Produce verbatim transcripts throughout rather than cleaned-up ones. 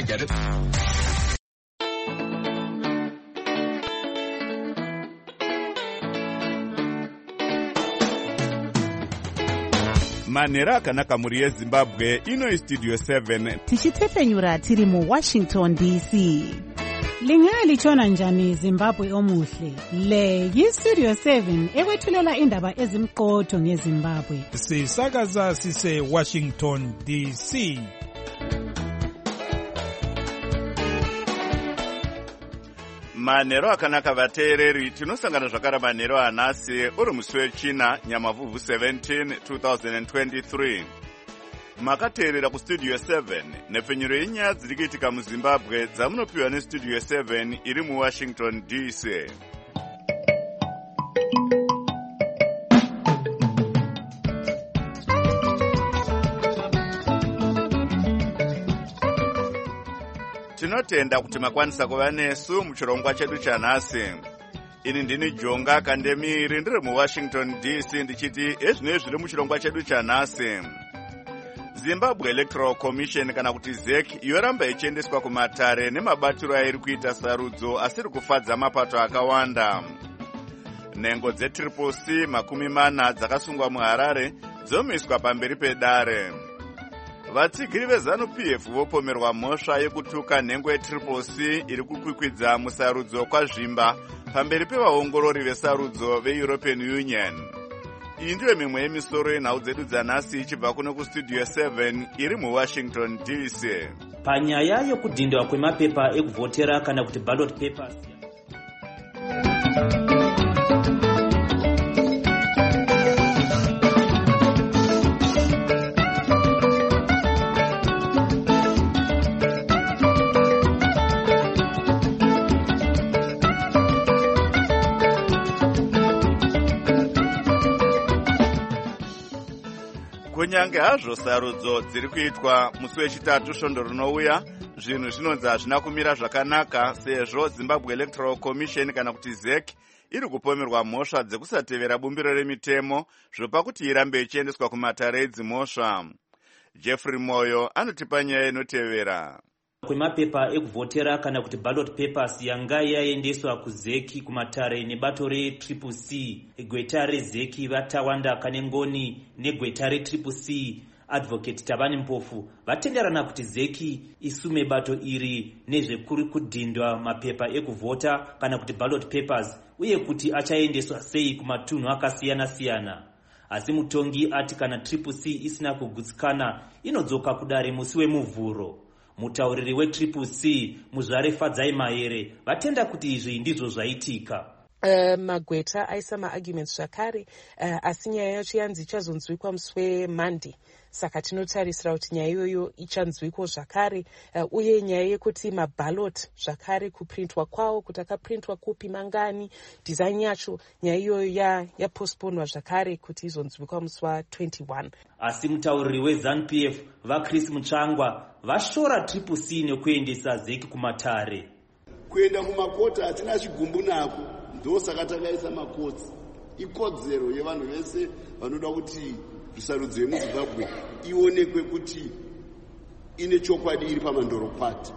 Get it? Manera akanaka muri yeZimbabwe ino Studio seven tichitepenyura tiri mu Washington D C. Lingali chona njani Zimbabwe omuhle. Le yi Studio seven ekwethulela indaba ezimqotho ngeZimbabwe. Sisakaza sise Washington D C. Manero akanaka vateereri tinosangana zvakara manero anasi uri musi wechina Nyamavhuvhu seventeen two thousand twenty-three. Makateerera kustudio seven nepfenyuro yenyaya dziri kuitika muZimbabwe dzamunopiwa nestudio seven iri muWashington D C. Tinotenda kuti makwanisa kuva nesu muchirongwa chedu chanhasi. Ini ndini Jonga Kandemiri ndiri muWashington D C ndichiti ezvinoi zviri muchirongwa chedu chanhasi. Zimbabwe Electoral Commission kana kuti Z E C yoramba ichiendeswa kumatare nemabatiro airi kuita sarudzo asiri kufadza mapato akawanda. Nhengo dzetriple C makumi mana dzakasungwa muHarare dzomiswa pamberi pedare. Vatsigiri veZanu-P F vopomerwa mhosva yekutuka nhengo yetriple C iri kukwikwidza musarudzo kwazvimba pamberi pevaongorori vesarudzo veEuropean Union. Iyi ndiyo mimwe yemisoro yenhau dzedu dzanhasi ichibva kuno kustudio seven iri muWashington D C. Panyaya yokudhindwa kwemapepa ekuvhotera kana kuti ballot papers. Kunyange hazvo sarudzo dziri kuitwa musi wechitatu svondo rinouya, zvinhu zvinonzi hazvina kumira zvakanaka sezvo Zimbabwe Electoral Commission kana kuti Z E C iri kupomerwa mhosva dzekusatevera bumbiro remitemo zvopa kuti irambe ichiendeswa kumatare edzimhosva. Jeffrey Moyo anotipa nyaya inotevera. Kwemapepa ekuvhotera kana kuti ballot papers yanga yaendeswa kuZ E C kumatare nebato retriple C, gweta reZ E C vaTawanda Kanengoni negweta retriple C Advocate Tabani Mpofu vatenderana kuti Z E C isume bato iri nezvekuri kudhindwa mapepa ekuvhota kana kuti ballot papers uye kuti achaendeswa sei kumatunhu akasiyana siyana. Asi mutongi ati kana triple C isina kugutsikana inodzoka kudare musi wemuvhuro. Mutauriri wetriple C Muzvare Fadzai Maere vatenda kuti izvi ndizvo zvaitika. Uh, magweta aisa maarguments zvakare uh, asi nyaya yacho yanzi ichazonzwikwa musi weMonday, saka tinotarisira kuti nyaya iyoyo ichanzwikwa zvakare uh, uye nyaya yekuti maballot zvakare kuprintwa kwawo kuti akaprintwa kupi mangani design yacho nyaya iyoyo yapostponwa zvakare kuti izonzwikwa musi wa21. Asi mutauriri weZanu-P F vaChris Mutsvangwa vashora triple C nekuendesa Z E C kumatare. Kuenda kumakota hatina chigumbu nako, ndosaka takaisa makotsi. Ikodzero yevanhu vese vanoda kuti sarudzo yemuZimbabwe ionekwe kuti ine chokwadi iri pamandorokwati.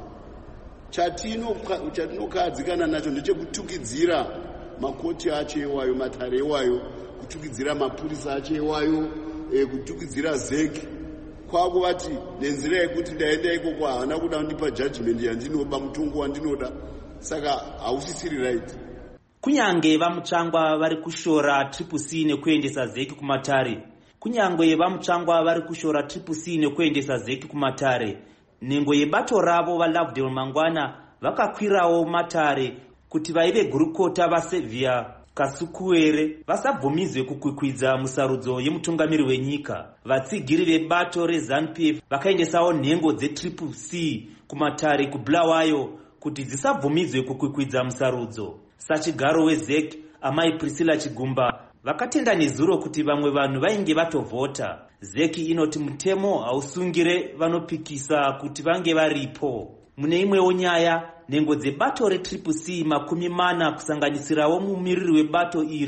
Chatinokadzikana nacho ndechekutukidzira makoti acho ewayo, matare ewayo, kutukidzira mapurisa acho ewayo, e, kutukidzira Z E C. Kwako vati nenzira yekuti ndaenda ikoko haana kuda kundipa judgment yandinoba, mutongo wandinoda, saka hausisiri right. Kunyange vaMutsvangwa vari kushora triple C nekuendesa Z E C kumatare. Kunyange vaMutsvangwa vari kushora triple C nekuendesa Z E C kumatare. Nhengo yebato ravo vaLovedale Mangwana vakakwirawo matare kuti vaive gurukota vaSevia Kasukuwere vasabvumizwe kukwikwidza musarudzo yemutungamiri wenyika. Vatsigiri vebato reZanu-P F vakaendesawo nhengo dzetriple C kumatare kuBulawayo kuti dzisabvumizwe kukwikwidza musarudzo. Sachigaro weZ E C Amai Priscilla Chigumba vakatenda nezuro kuti vamwe vanhu vainge vatovhota. Z E C inoti mutemo hausungire vanopikisa kuti vange varipo. Mune imwewo nyaya, nhengo dzebato retriple C makumi mana kusanganisirawo mumiriri webato iri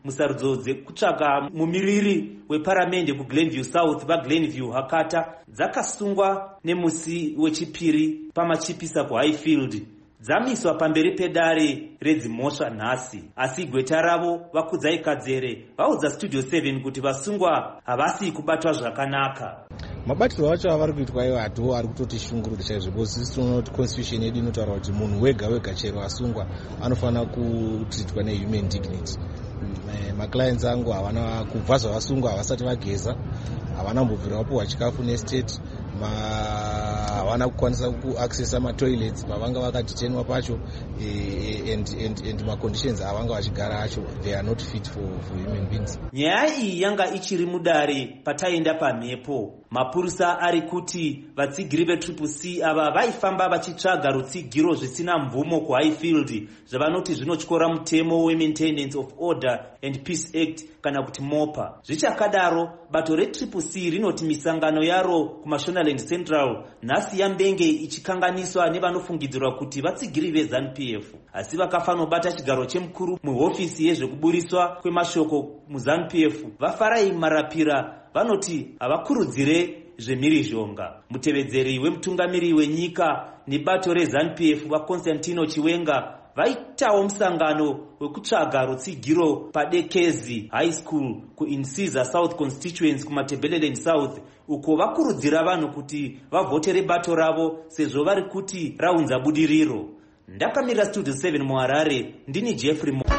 musarudzo dzekutsvaga mumiriri weparamende kuGlenview South vaGlenview Hakata dzakasungwa nemusi wechipiri pamachipisa kuHighfield dzamiswa pamberi pedare redzimhosva nhasi, asi gweta ravo Vakudzai Kadzere vaudza Studio seven kuti vasungwa havasi kubatwa zvakanaka. Mabatiro acho avari kuitwa iwo ado ari kutoti shungurudza chaizvo, because isi tinoona kuti constitution yedu inotaura kuti munhu wega wega chero asungwa anofanira kutreatwa nehuman dignity. Maclients angu havana kubva zvavasungwa havasati vageza, havana mbobvira vapuhwa chikafu nestate, havana kukwanisa kuaccessa matoilets pavanga vakaditenwa pacho, and, and, and maconditions avanga vachigara acho they are not fit for, for human beings. Nyaya iyi yanga ichiri mudare pataenda pamhepo. Mapurisa ari kuti vatsigiri vetriple C ava vaifamba vachitsvaga rutsigiro zvisina mvumo kuHighfield zvavanoti zvinotyora mutemo weMaintenance of Order and Peace Act kana kuti MOPA. Zvichakadaro, bato retriple C rinoti misangano yaro kuMashonaland Central nhasi yambenge ichikanganiswa nevanofungidzirwa kuti vatsigiri veZANU P F, asi vakafanobata chigaro chemukuru muhofisi yezvekuburiswa kwemashoko muZANU P F Vafarai Marapira vanoti havakurudzire zvemhirizhonga. Mutevedzeri wemutungamiri wenyika nebato reZANU P F vaConstantino Chiwenga vaitawo musangano wekutsvaga rutsigiro paDekezi High School kuInsiza South Constituency kuMatebeleland South, uko vakurudzira vanhu kuti vavhotere bato ravo sezvo vari kuti raunza budiriro. Ndakamira Studio seven muHarare, ndini Jeffrey Mo.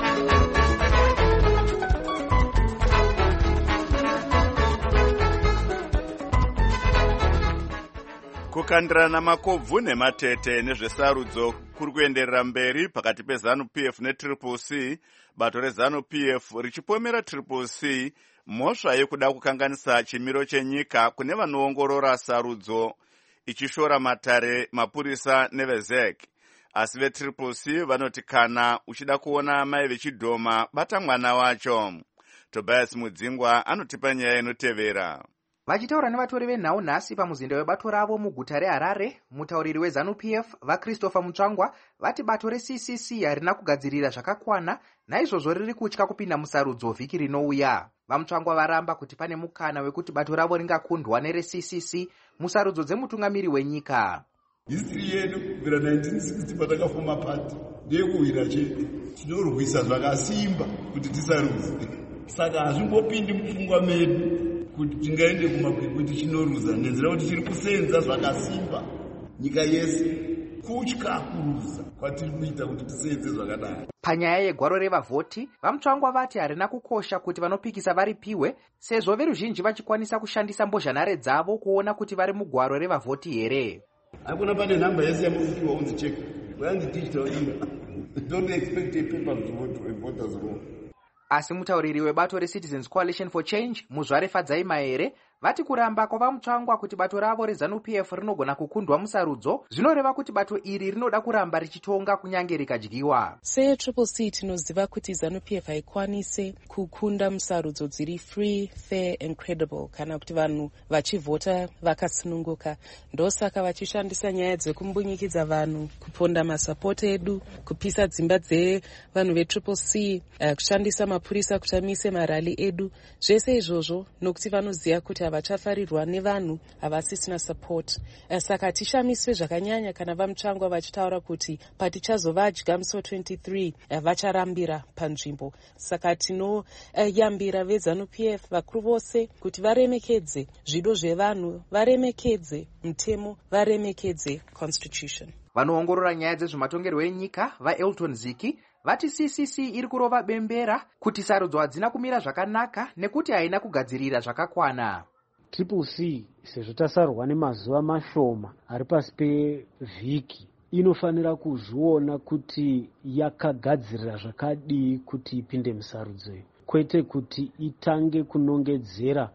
Kukandirana makobvu nematete nezvesarudzo kuri kuenderera mberi pakati peZANU P F netriple C, bato reZANU P F richipomera triple C mhosva yekuda kukanganisa chimiro chenyika kune vanoongorora sarudzo, ichishora matare, mapurisa neveZEC. Asi vetriple C vanoti kana uchida kuona mai vechidhoma bata mwana wacho. Tobias Mudzingwa anotipa nyaya inotevera. Vachitaura nevatori venhau nhasi pamuzinda webato ravo muguta reHarare, mutauriri weZANU P F vaChristopher Mutsvangwa vati bato reC C C harina kugadzirira zvakakwana, naizvozvo riri kutya kupinda musarudzo vhiki rinouya. VaMutsvangwa varamba kuti pane mukana wekuti bato ravo ringakundwa nereC C C musarudzo dzemutungamiri wenyika. History yedu kubvira nineteen sixty patakafoma pati ndeyekuhwira chete, tinorwisa zvakasimba kuti tisarudze. Saka hazvimbopindi mupfungwa medu kuti tingaende kumakwikwi tichinoruza, nenzira kuti tiri kusenza zvakasimba nyika yese, kutya kuruza kwatiri kuita kuti tisenze zvakadai. Panyaya yegwaro revavhoti, vaMutsvangwa vati harina kukosha kuti vanopikisa varipiwe, sezvo veruzhinji vachikwanisa kushandisa mbozhanhare dzavo kuona kuti vari mugwaro revavhoti here. Hakuna pane nhamba yese yamukupiwa unzi check. When digital email. Don't expect a paper to vote for a voter's roll. Asi mutauriri webato reCitizens Coalition for Change, Muzvare Fadzai Maere, vati kuramba kwavaMutsvangwa kuti bato ravo reZANU P F rinogona kukundwa musarudzo zvinoreva kuti bato iri rinoda kuramba richitonga kunyange rikadyiwa. SeTriple C tinoziva kuti ZANU P F haikwanise kukunda musarudzo dziri free, fair and credible kana kuti vanhu vachivhota vakasununguka. Ndosaka vachishandisa nyaya dzekumbunyikidza vanhu, kuponda masapoti edu, kupisa dzimba dzevanhu veTriple C, uh, kushandisa mapurisa kuti amise marali edu. Zvese izvozvo nokuti vanoziva kuti havachafarirwa nevanhu havasisina support. Saka tishamiswe zvakanyanya kana vaMutsvangwa vachitaura kuti patichazovadya musi twenty-three vacharambira panzvimbo. Saka tinoyambira veZANU P F vakuru vose kuti varemekedze zvido zvevanhu, varemekedze mutemo, varemekedze constitution. Vanoongorora nyaya dzezvematongerwo enyika vaElton Ziki vati C C C iri kurova bembera kuti sarudzo hadzina kumira zvakanaka nekuti haina kugadzirira zvakakwana. Triple C sezvo tasarwa nemazuva mashoma ari pasi pevhiki, inofanira kuzviona kuti yakagadzirira zvakadii kuti ipinde musarudzo, kwete kuti itange kunongedzera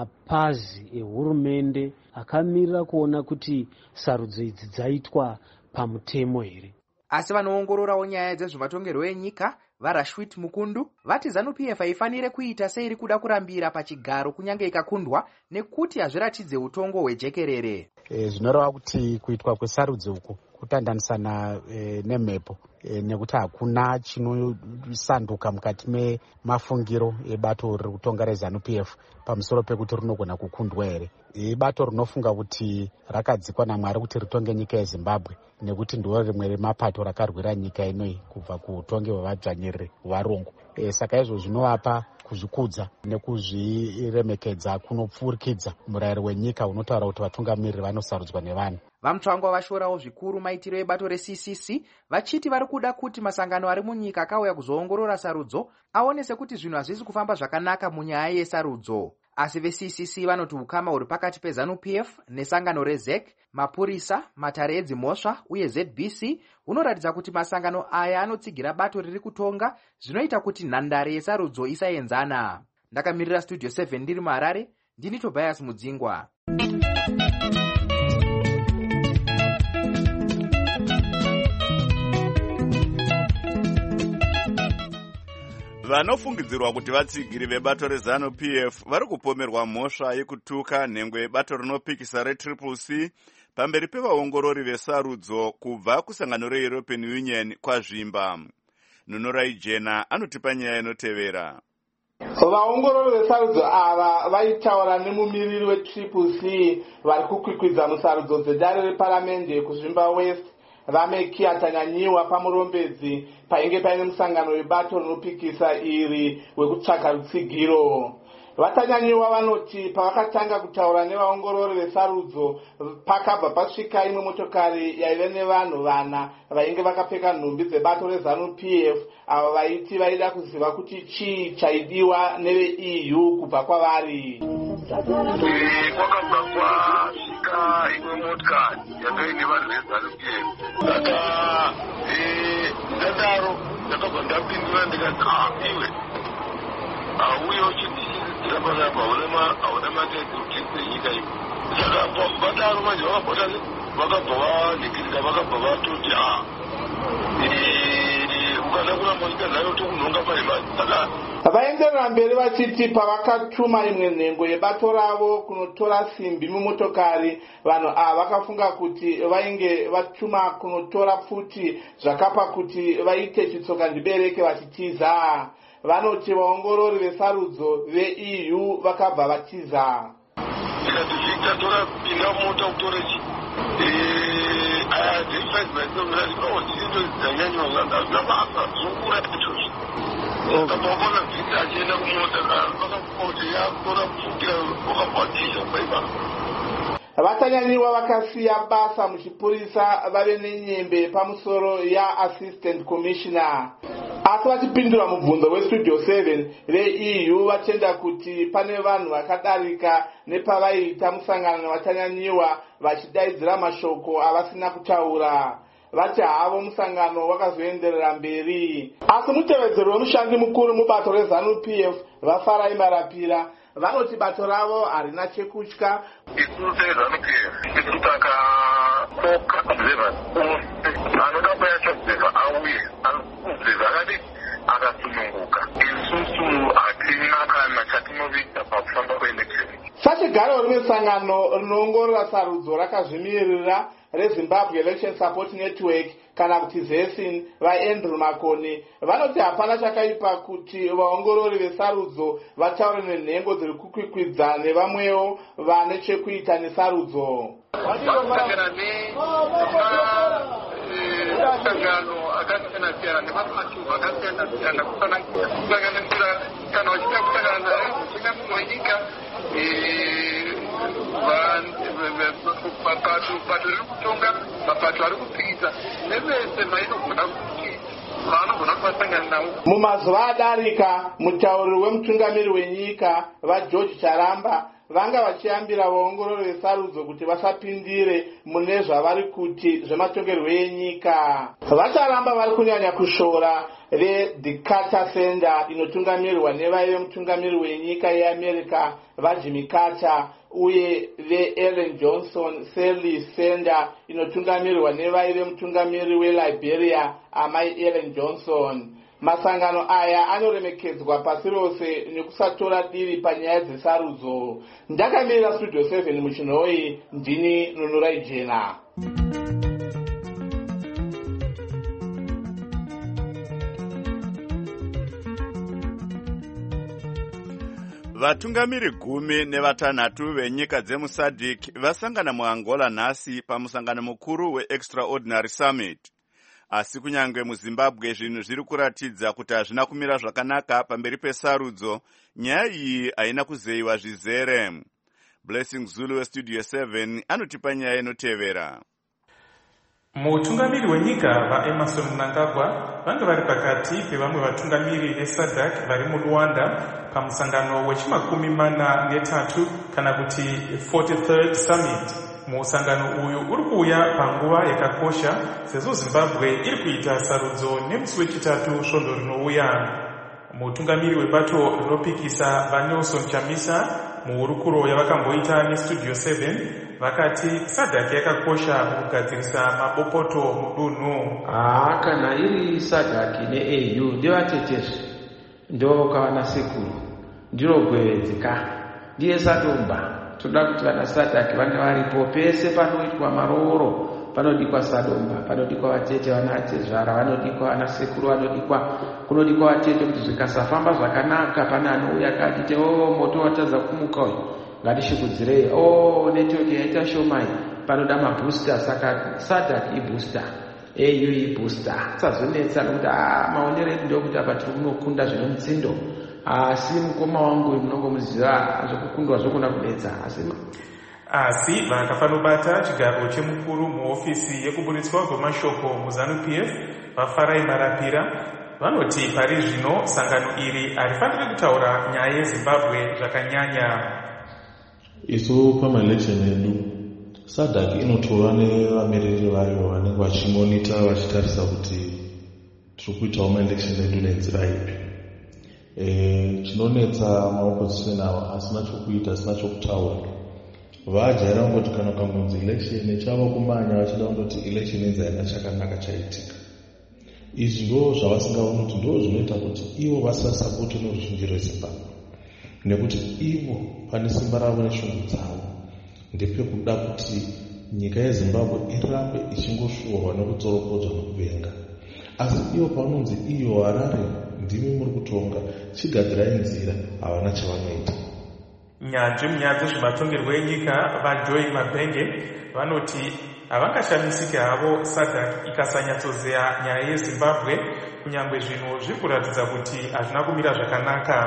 mapazi ehurumende akamirira kuona kuti sarudzo idzi dzaitwa pamutemo here. Asi vanoongororawo nyaya dzezvematongerwo enyika vaRashwit Mukundu vati ZANU P F haifanire kuita seiri kuda kurambira pachigaro kunyange ikakundwa nekuti hazviratidze utongo hwejekerere. E, zvinoreva kuti kuitwa kwesarudzo uku kutandanisana e, nemhepo e, nekuti hakuna chinosanduka mukati memafungiro ebato riri kutonga rezanu P F pamusoro pekuti rinogona kukundwa here. Ibato rinofunga kuti rakadzikwa naMwari kuti ritonge nyika yeZimbabwe nekuti ndiro rimwe remapato rakarwira nyika inoi kubva kuutongi hwevadzvanyiriri varungu. E, saka izvo zvinovapa kuzvikudza nekuzviremekedza kunopfurikidza murayiro wenyika unotaura kuti vatungamiriri vanosarudzwa nevanhu. VaMutsvangwa vashorawo zvikuru maitiro ebato re C C C vachiti vari kuda kuti masangano ari munyika akauya kuzoongorora sarudzo aonese kuti zvinhu hazvisi kufamba zvakanaka munyaya yesarudzo. Asi ve-C C C vanoti ukama huri pakati peZanu P F nesangano reZEC, mapurisa, matare edzimhosva uye Z B C unoratidza kuti masangano aya anotsigira bato riri kutonga zvinoita kuti nhandare yesarudzo isaenzana. Ndakamirira Studio seven ndiri muHarare, ndini Tobias Mudzingwa. Vanofungidzirwa kuti vatsigiri vebato reZanu P F vari kupomerwa mhosva yekutuka nhengwe yebato rinopikisa reTriple C pamberi pevaongorori vesarudzo kubva kusangano reEuropean Union kwazvimba. Nunurai Jena anotipa nyaya inotevera. Vaongorori vesarudzo ava vaitaura nemumiriri weTriple C vari kukwikwidza musarudzo dzedare reparamende kuzvimba West Rameki atanyanyiwa pamurombedzi painge paine musangano webato rinopikisa iri wekutsvaka rutsigiro. Vatanyanyiwa vanoti pavakatanga kutaura nevaongorori vesarudzo pakabva pasvika imwe motokari yaive nevanhu vana vainge vakapfeka nhumbi dzebato reZanu P F avo vaiti vaida kuziva kuti chii chaidiwa neve-E U kubva kwavari. Kwakabva kwasvika imwe motikari yakaine vanhu veZanu P F. Saka ndadaro ndakabva ndapindura ndikati ah iwe auye uchiti zvapanapa hauna matete kuti nyika ino. Saka vadaro manje vakabva vakabva vanhikirika vakabva vatoti ah ukada kuramba nyika zayo tokunhonga paimani. Saka vaenderera mberi vachiti pavakatuma imwe nhengo yebato ravo kunotora simbi mumotokari, vanhu ava vakafunga kuti vainge vatuma kunotora pfuti zvakapa kuti vaite chitsoka ndibereke vachitiza. Vanoti vaongorori vesarudzo ve-E U vakabva vatiza. Tikati zvitatora pinda mota kutore chi aya dzeifaisi vaisomira zvikawo zvinto dzanyanywa zvabasa zokura izvozvo. Vakabvaona vhiti achienda kumota vakati yakutora kupfukira vakabvatisha paipapa. Vatanyanyiwa vakasiya basa muchipurisa vave nenyembe pamusoro yaAssistant Commissioner. Asi vachipindura mubvunzo weStudio seven ve-E U vatenda kuti pane vanhu vakadarika nepavaiita musangano navatanyanyiwa vachidaidzira mashoko avasina kutaura. Vati havo musangano wakazoenderera mberi. Asi mutevedzeri wemushandi mukuru mubato reZanu P F vaFarai Marapira vanoti bato ravo harina chekutya. Isu seZanu P F isu takakoka observers anoda kuyacho observer auye observer akadi akasununguka. Isusu hatina kana chatinovita pakufamba kweelection. Sachigaro rimwe sangano rinoongorora sarudzo rakazvimirira reZimbabwe Election Support Network kana kuti ZESIN vaAndrew Makoni vanoti hapana chakaipa kuti vaongorori vesarudzo vataure nenhengo dziri kukwikwidza nevamwewo vane chekuita nesarudzo. Vakutangana nemasangano akasiyana-siyana nemapato akasiyana-siyana kusanganisira kana vachida kusangana naye muchingamiri wenyika mapato riri kutonga mapato ari kupikisa nevese vainogona kuti vaanogona kuvasangana navo. Mumazuva adarika mutauriri wemutungamiri wenyika vaGeorge Charamba vanga vachiyambira vaongorori vesarudzo kuti vasapindire mune zvavari kuti zvematongerwo enyika. Vacharamba vari kunyanya kushora veThe Carter Center inotungamirwa nevaive mutungamiri wenyika yeAmerica vaJimmy Carter uye veEllen Johnson Sirleaf Center inotungamirwa nevaive mutungamiri weLiberia amai Ellen Johnson. Masangano aya anoremekedzwa pasi rose nekusatora diri panyaya dzesarudzo. Ndakamirira Studio seven muchinhoi, ndini Nunurai Jena. Vatungamiri gumi nevatanhatu venyika dzemusadc vasangana muAngola nhasi pamusangano mukuru weExtraordinary Summit. Asi kunyange muZimbabwe zvinhu zviri kuratidza kuti hazvina kumira zvakanaka pamberi pesarudzo, nyaya iyi haina kuzeyiwa zvizere. Blessing Zulu weStudio seven anotipa nyaya inotevera. Mutungamiri wenyika vaEmerson Mnangagwa vange vari pakati pevamwe vatungamiri veSADC vari muRwanda pamusangano wechimakumi mana netatu kana kuti forty-third Summit. Musangano uyu uri kuuya panguva yakakosha sezvo Zimbabwe iri kuita sarudzo nemusi wechitatu svondo rinouya. Mutungamiri webato rinopikisa vaNelson Chamisa muhurukuro yavakamboita neStudio seven vakati SADC yakakosha mukugadzirisa mabopoto mudunhu. Ah, kana iri SADC neA U ndevatetezvi ndo kavana sekuru ndiro gwevedzeka ndiye sadomba. Toda kuti vana SADC vange varipo pese panoitwa marooro, panodikwa sadomba, panodikwa vatete vana atezvara, vanodikwa vana sekuru, vanodikwa kunodikwa vatete kuti zvikasafamba zvakanaka pane anouya akati oh moto watadza kumuka uyu ngatishikudzirei, oh netiweki yaita shomai panoda mabooster, saka SADC ibooster, A U ibooster. Sazonetsa kuti ah maonero edu ndokuti apa tiri kunokunda zvine mutsindo. Asi mukoma wangu munongomuziva zvokukundwa zvokuna kudetsa asi asi vakafanobata chigaro chemukuru muofisi yekuburitswa kwemashoko muZANU-P F vaFarai Marapira vanoti pari zvino sangano iri harifaniri kutaura nyaya yeZimbabwe zvakanyanya. Isu pamaelection edu SADC inotora nevamiriri vayo vanenge vachimonita vachitarisa kuti tiri kuitawo maelection edu nenzira ipi. Eh, chinonetsa maopposition ava asina chokuita, asina chokutaura. Vajaira kungoti kana kangonzi election chava kumanya vachida kundoti election inzi haina chakanaka chaitika. Izvi ndo zvavasingaoni kuti ndo zvinoita kuti ivo vasasapote noruzhinji rweZimbabwe, nekuti ivo pane simba ravo neshungu dzavo ndepekuda kuti nyika yeZimbabwe irambe ichingoshuurwa nekutsorokodzwa nokuvenga. Asi ivo panonzi iyo Harare ndimi muri kutonga, chigadzirai nzira, havana chavanoita. Nyanzvi munyaya dzezvematongerwo enyika vaJoy Mabhenge vanoti havangashamisike havo SADC ikasanyatsozeya nyaya yeZimbabwe, kunyange zvinhu zviri kuratidza kuti hazvina kumira zvakanaka.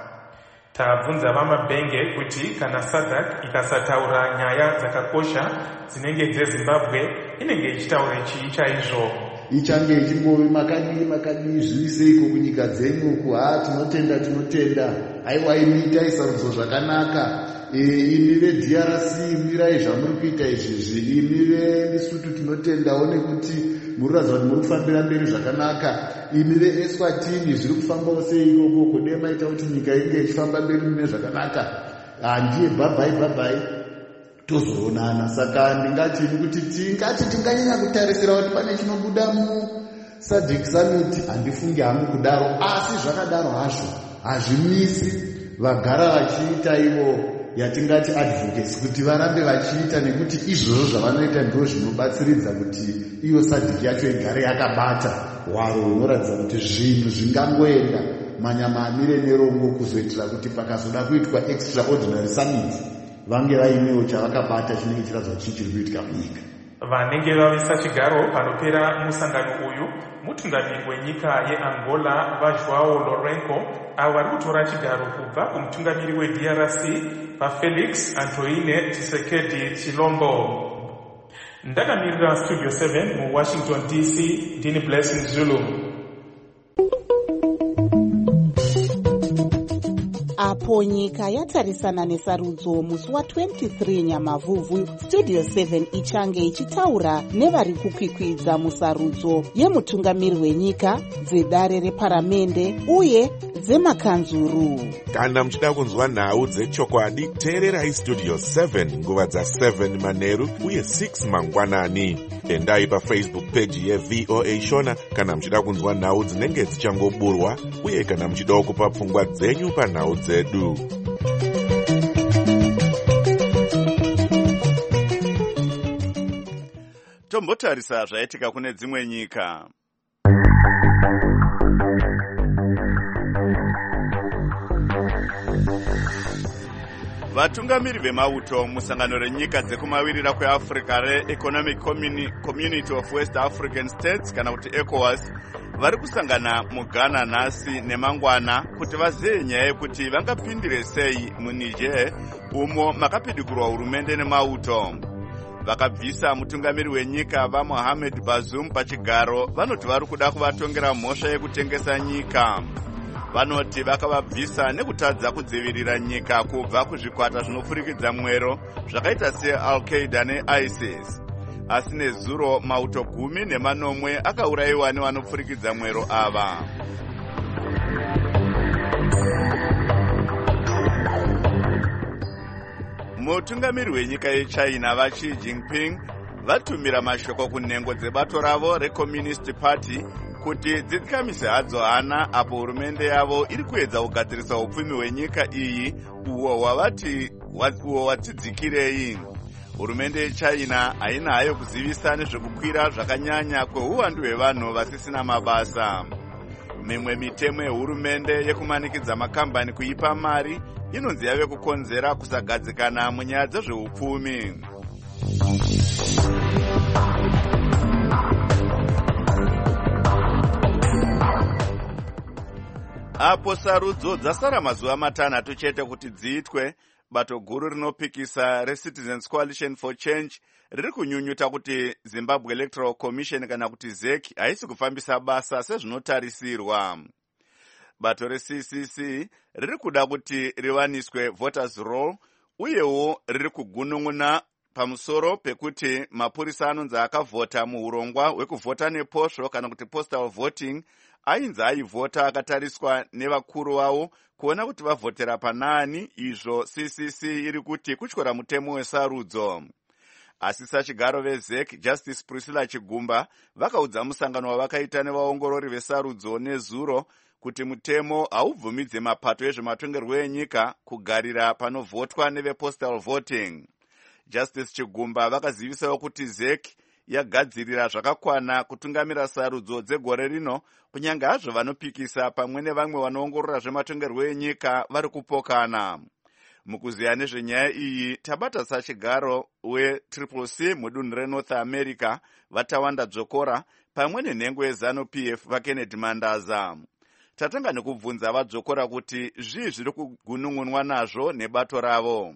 Tabvunza vaMabhenge kuti kana SADC ikasataura nyaya dzakakosha dzinenge dzeZimbabwe inenge ichitaura chii chaizvo. Ichange ichingove makadii makadii zviseiko kunyika dzenyu ku ha tinotenda tinotenda aiwa inoita sarudzo zvakanaka. E, imi veD R C mirai zvamuri kuita izvizvi, imi veLesotho tinotendawo nekuti muriratidza kuti muri kufambira mberi zvakanaka, imi veEswatini zviri kufambawo sei ikoko, kode maita kuti nyika inge ichifamba mberi mune zvakanaka. Handiye bhabhai bhabhai tozoonana. Saka ndingati kuti tingati tinganyanya kutarisira kuti pane chinobuda muSADC Summit, handifungi hangu kudaro, asi zvakadaro hazvo hazvimisi vagara vachiita ivo yatingati advocates kuti varambe vachiita, nekuti izvozvo zvavanoita ndizvo zvinobatsiridza kuti iyo SADC yacho igare yakabata hwaro hunoratidza kuti zvinhu zvingangoenda manyama amire nerongo, kuzoitira kuti pakazoda kuitwa Extraordinary Summit vange vainewo chavakabata chinenge chiratidza kuti chiri kuitika munyika. Vanenge vavisa chigaro panopera musangano uyu mutungamiri wenyika yeAngola vaJoão Lourenço, avo vari kutora chigaro kubva kumutungamiri weD R C vaFelix Antoine Tshisekedi Tshilombo. Ndakamirira Studio seven muWashington D C, ndini Blessing Zulu. Apo nyika yatarisana nesarudzo musi wa23 Nyamavhuvhu, Studio seven ichange ichitaura nevari kukwikwidza musarudzo yemutungamiri wenyika, dzedare reparamende uye dzemakanzuru. Kana muchida kunzwa nhau dzechokwadi, teererai Studio seven nguva dza7 manheru uye six mangwanani. Endai paFacebook page yeV O A Shona kana muchida kunzwa nhau dzinenge dzichangoburwa, uye kana muchida kupa pfungwa dzenyu panhau dzedu. Tombotarisa zvaitika kune dzimwe nyika. vatungamiri vemauto musangano renyika dzekumavirira kweafrica reEconomic Community of West African States kana kuti ECOWAS vari kusangana muGhana nhasi nemangwana kuti vazive nyaya yekuti vangapindire sei muNiger umo makapidigurwa hurumende nemauto. Vakabvisa mutungamiri wenyika vaMohamed Bazoum pachigaro vanoti vari kuda kuvatongera mhosva yekutengesa nyika. Vanoti vakavabvisa nekutadza kudzivirira nyika kubva kuzvikwata zvinofurikidza mwero zvakaita seAl-Qaeda neISIS. Asi nezuro mauto gumi nemanomwe akaurayiwa nevanofurikidza mwero ava. Mutungamiri wenyika yeChina vaXi Jinping vatumira mashoko kunhengo dzebato ravo reCommunist Party kuti dzidzikamise hadzo hana apo hurumende yavo iri kuedza kugadzirisa upfumi hwenyika iyi uwo wavati uwo watidzikirei. Hurumende yeChina haina hayo kuzivisa nezvekukwira zvakanyanya kweuwandu hwevanhu vasisina mabasa. Mimwe mitemo yehurumende yekumanikidza makambani kuipa mari inonzi yave kukonzera kusagadzikana munyaya dzezveupfumi. Apo sarudzo dzasara mazuva matanhatu chete kuti dziitwe, bato guru rinopikisa reCitizens Coalition for Change riri kunyunyuta kuti Zimbabwe Electoral Commission kana kuti Z E C haisi kufambisa basa sezvinotarisirwa. Bato reC C C riri kuda kuti riwaniswe voters roll uyewo riri kugunun'una pamusoro pekuti mapurisa anonzi akavhota muurongwa hwekuvhota neposvo kana kuti postal voting ainzi aivhota akatariswa nevakuru vavo kuona kuti vavhotera panaani. Izvo C C C iri kuti kutyora mutemo wesarudzo. Asi sachigaro veZ E C Justice Priscilla Chigumba vakaudza musangano wavakaita nevaongorori vesarudzo nezuro kuti mutemo haubvumidze mapato ezvematongerwo enyika kugarira panovhotwa nevepostal voting. Justice Chigumba vakazivisawo kuti Z E C yagadzirira zvakakwana kutungamira sarudzo dzegore rino, kunyange hazvo vanopikisa pamwe nevamwe vanoongorora zvematongerwo enyika vari kupokana. Mukuziya nezvenyaya iyi tabata sachigaro weTriple C mudunhu reNorth America Vatawanda Dzokora pamwe nenhengo yeZanu-P F vaKennedy Mandaza. Tatanga nekubvunza vadzokora kuti zvii zviri kugunun'unwa nazvo nebato ravo.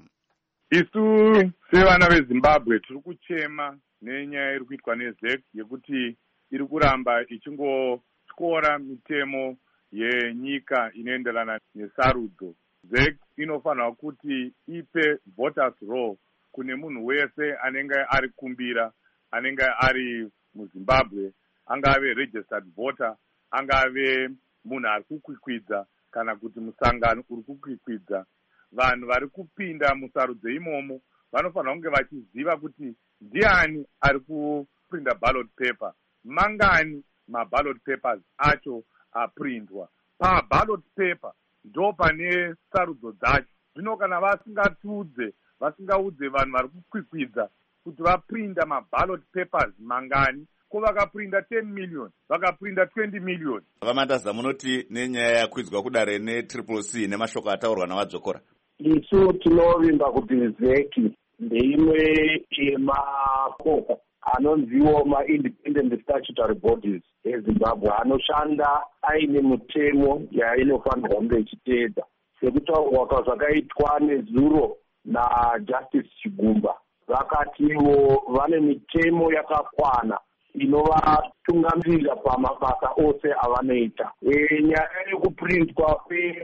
Isu sevana veZimbabwe tiri kuchema nenyaya iri kuitwa neZ E C yekuti iri kuramba ichingotyora mitemo yenyika inoenderana nesarudzo. Z E C inofanira kuti ipe voters roll kune munhu wese anenge ari kumbira, anenge ari muZimbabwe, angave registered voter, angave munhu ari kukwikwidza kana kuti musangano uri kukwikwidza. Vanhu vari kupinda musarudzo imomo vanofanira kunge vachiziva kuti ndiani ari kuprinda ballot paper, mangani maballot papers acho aprindwa. Paballot paper ndo pane sarudzo dzacho. Zvino kana vasingatudze vasingaudze vanhu vari kukwikwidza kuti vaprinda maballot papers mangani, ko vakaprinda ten million vakaprinda twenty million. Vamandaza munoti nenyaya yakwidzwa kudare neTriple C nemashoko ataurwa navadzokora. Isu tinovimba kuti Z E C ndeimwe yemapoka anonziwo ma-independent statutory bodies eZimbabwe anoshanda aine mutemo yainofanirwa kunge ichiteedza. Sekutaurwa zvakaitwa nezuro naJustice Chigumba, vakatiwo vane mitemo yakakwana inovatungamirira pamabasa ose avanoita. E, nyaya yekuprintwa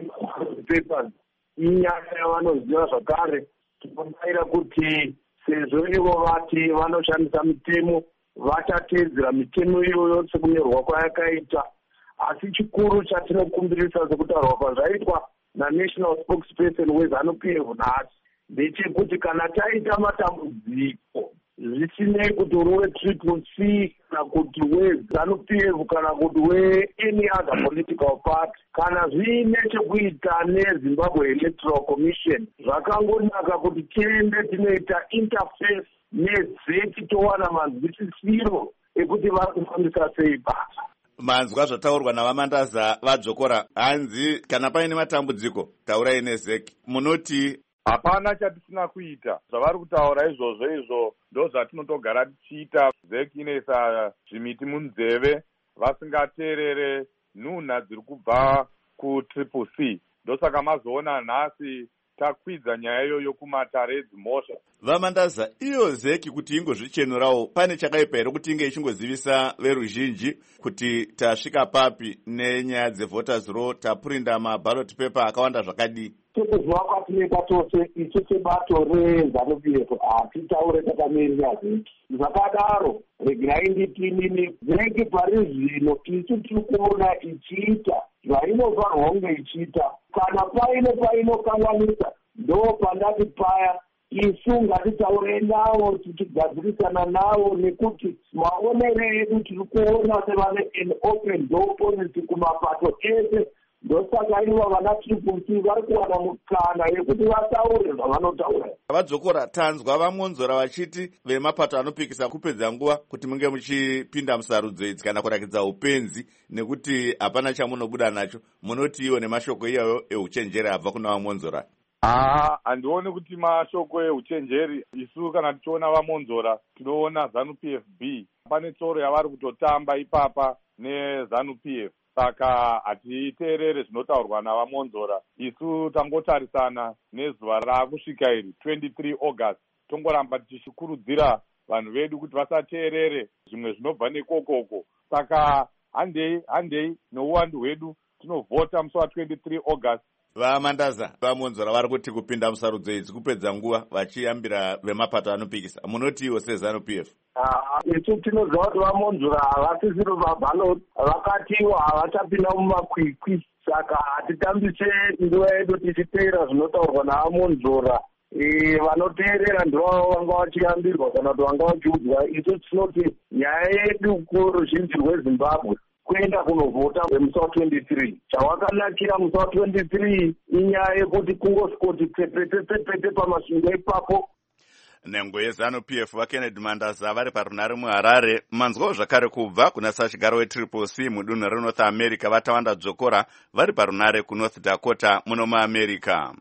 kwepapers inyaya yavanoziva zvakare. Tinobayira kuti sezvo ivo vati vanoshandisa mitemo vachateedzera mitemo iyoyo sekunyorwa kwayakaita. Asi chikuru chatinokumbirisa sekutaurwa kwazvaitwa naNational Spokesperson weZanu-P F nhasi ndechekuti kana taita matambudziko zvisinei kuti uri weTriple C kana kuti weZanu-P F kana kuti we-any other political party, kana zviine chekuita neZimbabwe Electoral Commission, zvakangonaka kuti tiende tinoita interface neZ E C towana manzwisisiro ekuti vari kufambisa sei basa. Manzwa zvataurwa navamandaza vadzokora hanzi kana paine matambudziko taurai neZ E C. Munoti hapana chatisina kuita. Zvavari kutaura izvozvo izvo ndo zvatinotogara tichiita. Zek inoisa zvimiti munzeve vasingateerere nhunha dziri kubva kutriple C. Ndosaka mazoona nhasi takwidza nyaya iyoyo kumatare edzimhosva. Vamandaza, iyo Zeki kuti ingozvichenurawo, pane chakaipa here kuti inge ichingozivisa veruzhinji kuti tasvika papi nenyaya dzevoters roll, tapurinda maballot paper akawanda zvakadii? Tekuziva kwatinoita tose isu sebato reZANU P F hatitaure takamirira Zeki. Zvakadaro regai nditinini Zeki pari zvino isu tiri kuona ichiita zvainofanirwa kunge ichiita. Kana paine painokanganisa ndo pandati paya isu ngatitaure navo tichigadzirisana navo, nekuti maonere edu tiri kuona sevane an open door policy kumapato ese. Ndosaka ivo vana triple C vari kuwana mukana yekuti vataure zvavanotaura. Vadzokora tanzwa vamonzora vachiti vemapato anopikisa kupedza nguva kuti munge muchipinda musarudzo idzi kana kurakidza upenzi nekuti hapana chamunobuda nacho. Munoti iwo nemashoko iyayo euchenjeri abva kuna vamonzora? Ah, handioni kuti mashoko euchenjeri. Isu kana tichiona vamonzora tinoona ZANU P F B. Pane tsoro yavari kutotamba ipapa neZANU P F. Saka hatiteerere zvinotaurwa navamonzora. Isu tangotarisana nezuva rakusvika iri twenty-three August. Tongoramba tichikurudzira vanhu vedu kuti vasateerere zvimwe zvinobva nekokoko. Saka handei handei nouwandu hwedu tinovhota musi wa twenty-three August. Vamandaza, vamonzora vari kuti kupinda musarudzo idzi kupedza nguva vachiyambira vemapato anopikisa. Munoti iwo seZANU P F? Isu tinoziva kuti vamonzora havatisiru mabhaloti, vakatiwa havachapinda mumakwikwi. Saka hatitambise nguva yedu tichiteera zvinotaurwa navamonzora. Vanoteerera ndivavo vanga vachiyambirwa kana kuti vanga vachiudzwa. Isu tinoti nyaya yedu kuruzhinji rweZimbabwe kuenda kunovhota musi wa twenty-three. Chawakanakira musi wa twenty-three inyaya yekuti kungosvikoti tsepete tsepete pamasvingo ipapo. Nhengo yeZANU P F vaKennedy Mandaza vari parunare muHarare. Manzwawo zvakare kubva kuna sachigaro weTriple C mudunhu reNorth America Vatawanda Dzokora vari parunare kuNorth Dakota muno muAmerica.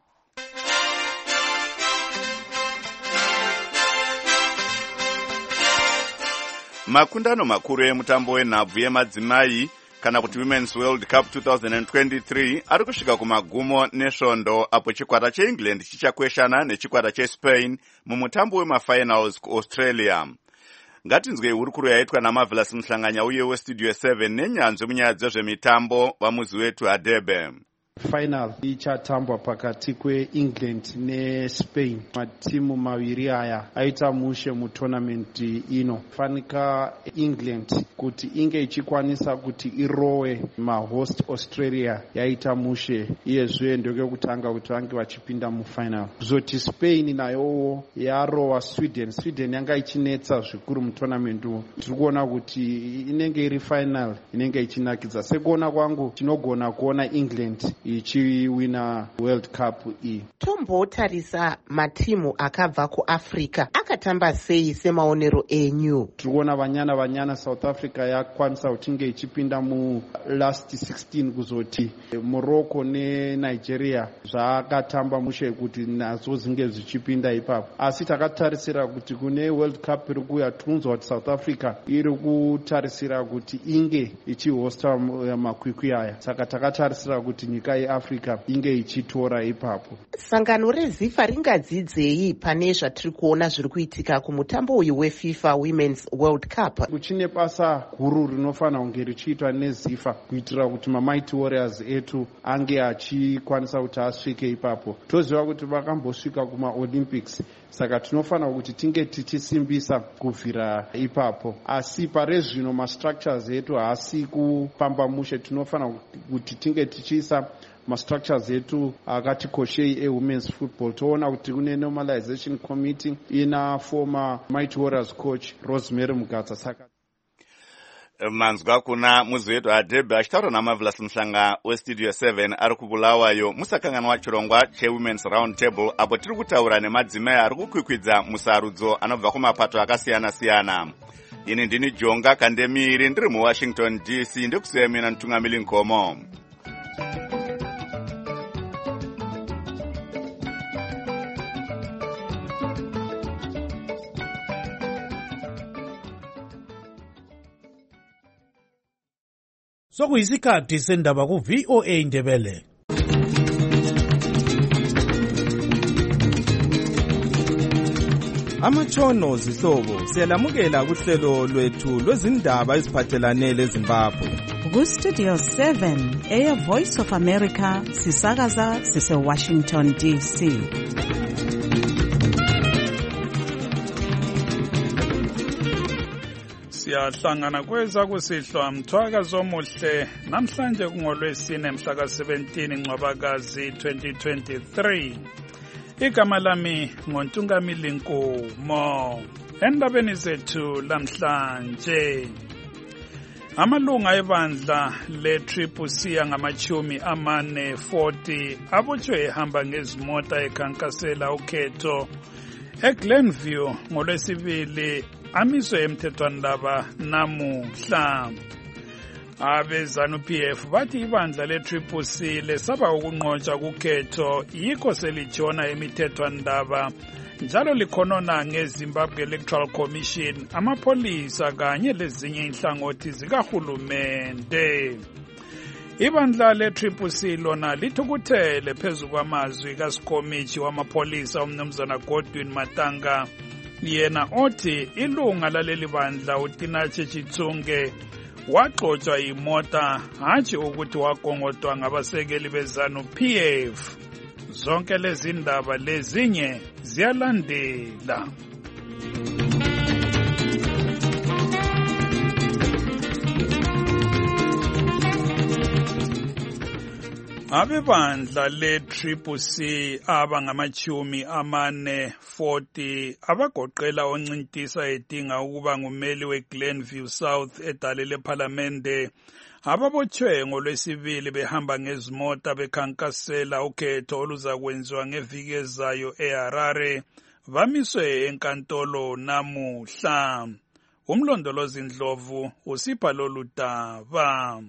Makundano makuru emutambo wenhabvu yemadzimai kana kuti Women's World Cup twenty twenty-three ari kusvika kumagumo nesvondo apo chikwata cheEngland chichakweshana nechikwata cheSpain mumutambo wemafinals kuAustralia. Ngatinzwei hurukuro yaitwa naMarvelous Mhlanganya uye weStudio seven nenyanzvi munyaya dzezvemitambo vamuzi wetu Adebe. Final ichatambwa pakati kweEngland neSpain. Matimu maviri aya aita mushe mutournament ino. Fanika England kuti inge ichikwanisa kuti irowe mahost Australia yaita mushe iyezve ndokutanga kuti vange vachipinda mufinal. Zoti Spain nayowo yarowa Sweden. Sweden yanga ichinetsa zvikuru mutournament uwu. Tiri kuona kuti inenge iri final inenge ichinakidza. Sekuona kwangu tinogona kuona England ichiwina World Cup iyi. Tombotarisa matimu akabva kuAfrica akatamba sei semaonero enyu? Tikuona vanyana vanyana South Africa yakwanisa kutinge ichipinda mu last sixteen kuzoti Morocco neNigeria zvakatamba mushe kuti nazo zinge zichipinda ipapo. Asi takatarisira kuti kune World Cup iri kuuya tunzwa kuti South Africa iri kutarisira kuti inge ichihosta makwikwi aya. Saka takatarisira kuti nyika yeAfrica inge ichitora ipapo. Sangano reZIFA ringadzidzei pane zvatiri kuona zviri kuitika kumutambo uyu weFIFA Women's World Cup? Kuchine basa guru rinofanira kunge richiitwa neZIFA kuitira kuti maMighty Warriors etu ange achikwanisa kuti asvike ipapo. Toziva kuti vakambosvika kumaOlympics, saka tinofanira kuti tinge tichisimbisa kubvira ipapo. Asi pare zvino mastructures etu haasi kupamba mushe. Tinofanira kuti tinge tichiisa mastructures etu akatikoshei ewomen's football. Toona kuti kune normalization committee ina former Mighty Warriors coach Rosemary Mugatsa. Saka manzwa kuna muzi wetu Adebe achitaura naMarvelous Mhlanga weStudio seven ari kubulawayo musakanganwa chirongwa cheWomen's Round Table apo tiri kutaura nemadzimai ari kukwikwidza musarudzo anobva kumapato akasiyana siyana. Ini ndini Jonga Kandemiri ndiri muWashington D C ndikusiyemena Ntungamili Nkomo. sokuyisikhathi sendaba ku-V O A Ndebele. Amatshono zihlobo siyalamukela kuhlelo lwethu lwezindaba eziphathelane leZimbabwe. Ku-Studio seven Air Voice of America sisakaza sise-Washington D C. Siyahlangana kweza kusihlwa mthwakazo omuhle namhlanje kungolwesine mhla ka-seventeen Ncwabakazi twenty twenty-three. Igama lami ngoNtungamili Nkomo. Endabeni zethu lamhlanje, amalunga ebandla le-Triple C angamachumi amane forty abotshwe ehamba ngezimota ekhankasela ukhetho eGlenview ngolwesibili amiswe emthethwandaba namuhla. Abezanu P F bathi ibandla le-Triple C lesaba ukunqotshwa kukhetho yikho selijona emithethwandaba njalo likhonona ngeZimbabwe Electoral Commission, amapolisa kanye lezinye inhlangothi zikahulumente. Ibandla le-Triple C lona lithukuthele phezu kwamazwi kaSikomichi wamapolisa umnumzana Godwin Matanga, yena othi ilunga laleli bandla uTinache Chitsunge waxotsha imota hatshi ukuthi wagongodwa ngabasekeli bezanu P F. Zonke lezi ndaba lezinye ziyalandela. Abebandla le-Triple C abangamachumi amane forty abagoqela oncintisa edinga ukuba ngumeli weGlenview South edale lePhalamende ababotshwe ngolwesibili behamba ngezimota bekhankasela ukhetho oluzakwenziwa ngeviki ezayo eHarare bamiswe enkantolo namuhla. Umlondolozi Ndlovu usipha lolu daba.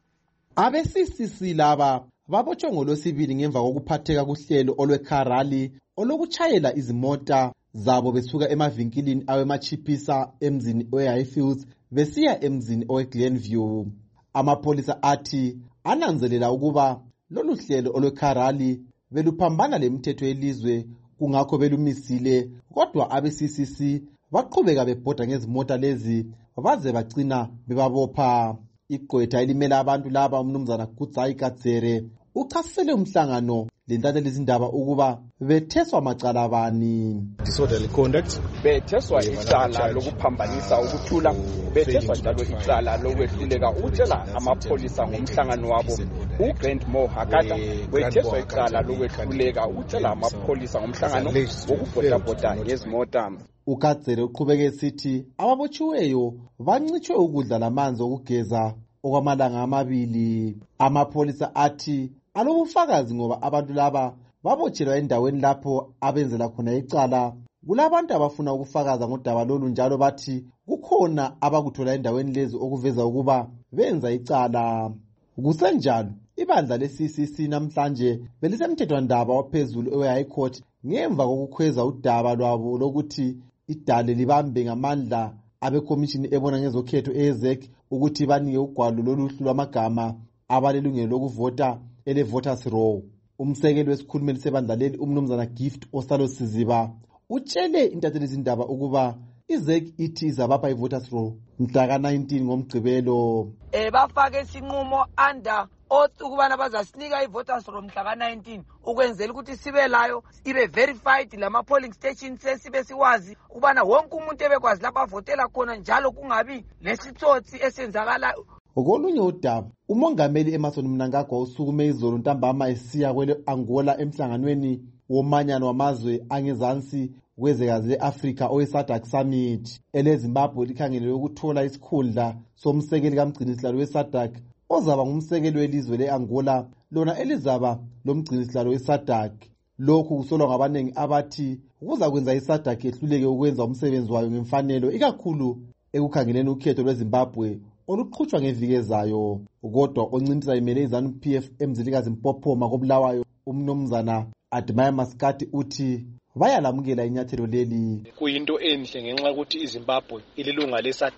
Abe-C C C laba babotshwe ngolwesibili ngemva kokuphatheka kuhlelo olweKharali olokuchayela izimota zabo besuka emavinkilini awemachiphisa emzini weHighfields besiya emzini oweGlenview. Amapolisa athi ananzelela ukuba lolu hlelo olweKharali beluphambana lemithetho yelizwe kungakho belumisile, kodwa abe-C C C baqhubeka bebhoda ngezimota lezi baze bagcina bebabopha. Igqwetha elimela abantu laba umnumzana Kutsayi Kadzere uchasisele umhlangano lentatheli izindaba ukuba betheswa macala bani. Disorderly conduct, betheswa icala lokuphambanisa ukuthula, betheswa njalo icala lokwehluleka ukutshela amapolisa ngomhlangano wabo. uGrant Moore Hakata wetheswa icala lokwehluleka ukutshela amapolisa ngomhlangano wokubhodabhoda ngezimota. uKadzere uqhubeke esithi ababotshiweyo bancitshwe ukudla lamanzi okugeza okwamalanga amabili. Amapolisa athi alobufakazi ngoba abantu laba babotshelwa endaweni lapho abenzela khona icala. Kulabantu abafuna ukufakaza ngodaba lolu njalo bathi kukhona abakuthola endaweni lezi okuveza ukuba benza icala. Kusenjalo ibandla le-C C C namhlanje belisemthethwandaba waphezulu ewe-High Court ngemva kokukhweza udaba lwabo lokuthi idale libambe ngamandla abekomishini ebona ngezokhetho e-ezek ukuthi banike ugwalo loluhlu lwamagama abalelungelo lokuvota ele-voters roll. Umsekeli wesikhulumeli sebandla leli umnumzana Gift Osalo Siziba utshele intatheli izindaba ukuba izek ithi izabapha i-voters roll mhla ka-nineteen ngomgqibelo. Eh bafake isinqumo under othi ukubana bazasinika i-voters roll mhla ka-nineteen ukwenzela ukuthi sibe layo ibe verified lama polling stations sesibe siwazi ukubana wonke umuntu ebekwazi lapho avotela khona njalo kungabi lesitsotsi esenzakalayo. Ngokolunye udaba umongameli Emmerson Mnangagwa usukume izolo ntambama esiya kwele Angola emhlanganweni womanyano wamazwe angezansi kwezekazi le-Afrika owe-SADC Summit. Ele-Zimbabwe likhangelele ukuthola isikhundla somsekeli kamgcinisihlalo we-SADC ozaba ngumsekeli welizwe le-Angola lona elizaba lomgcinisihlalo we-SADC. Lokhu kusolwa ngabanengi abathi kuza kwenza i-SADC ehluleke ukwenza umsebenzi wayo ngemfanelo ikakhulu ekukhangeleni ukhetho lweZimbabwe oluqhutshwa ngeviki ezayo. Kodwa oncintisa imele izanu P F emzilikazi Mpophoma koBulawayo umnumzana Admire Maskati uthi bayalamukela inyathelo leli. Kuyinto enhle ngenxa ukuthi iZimbabwe ililunga le-SADC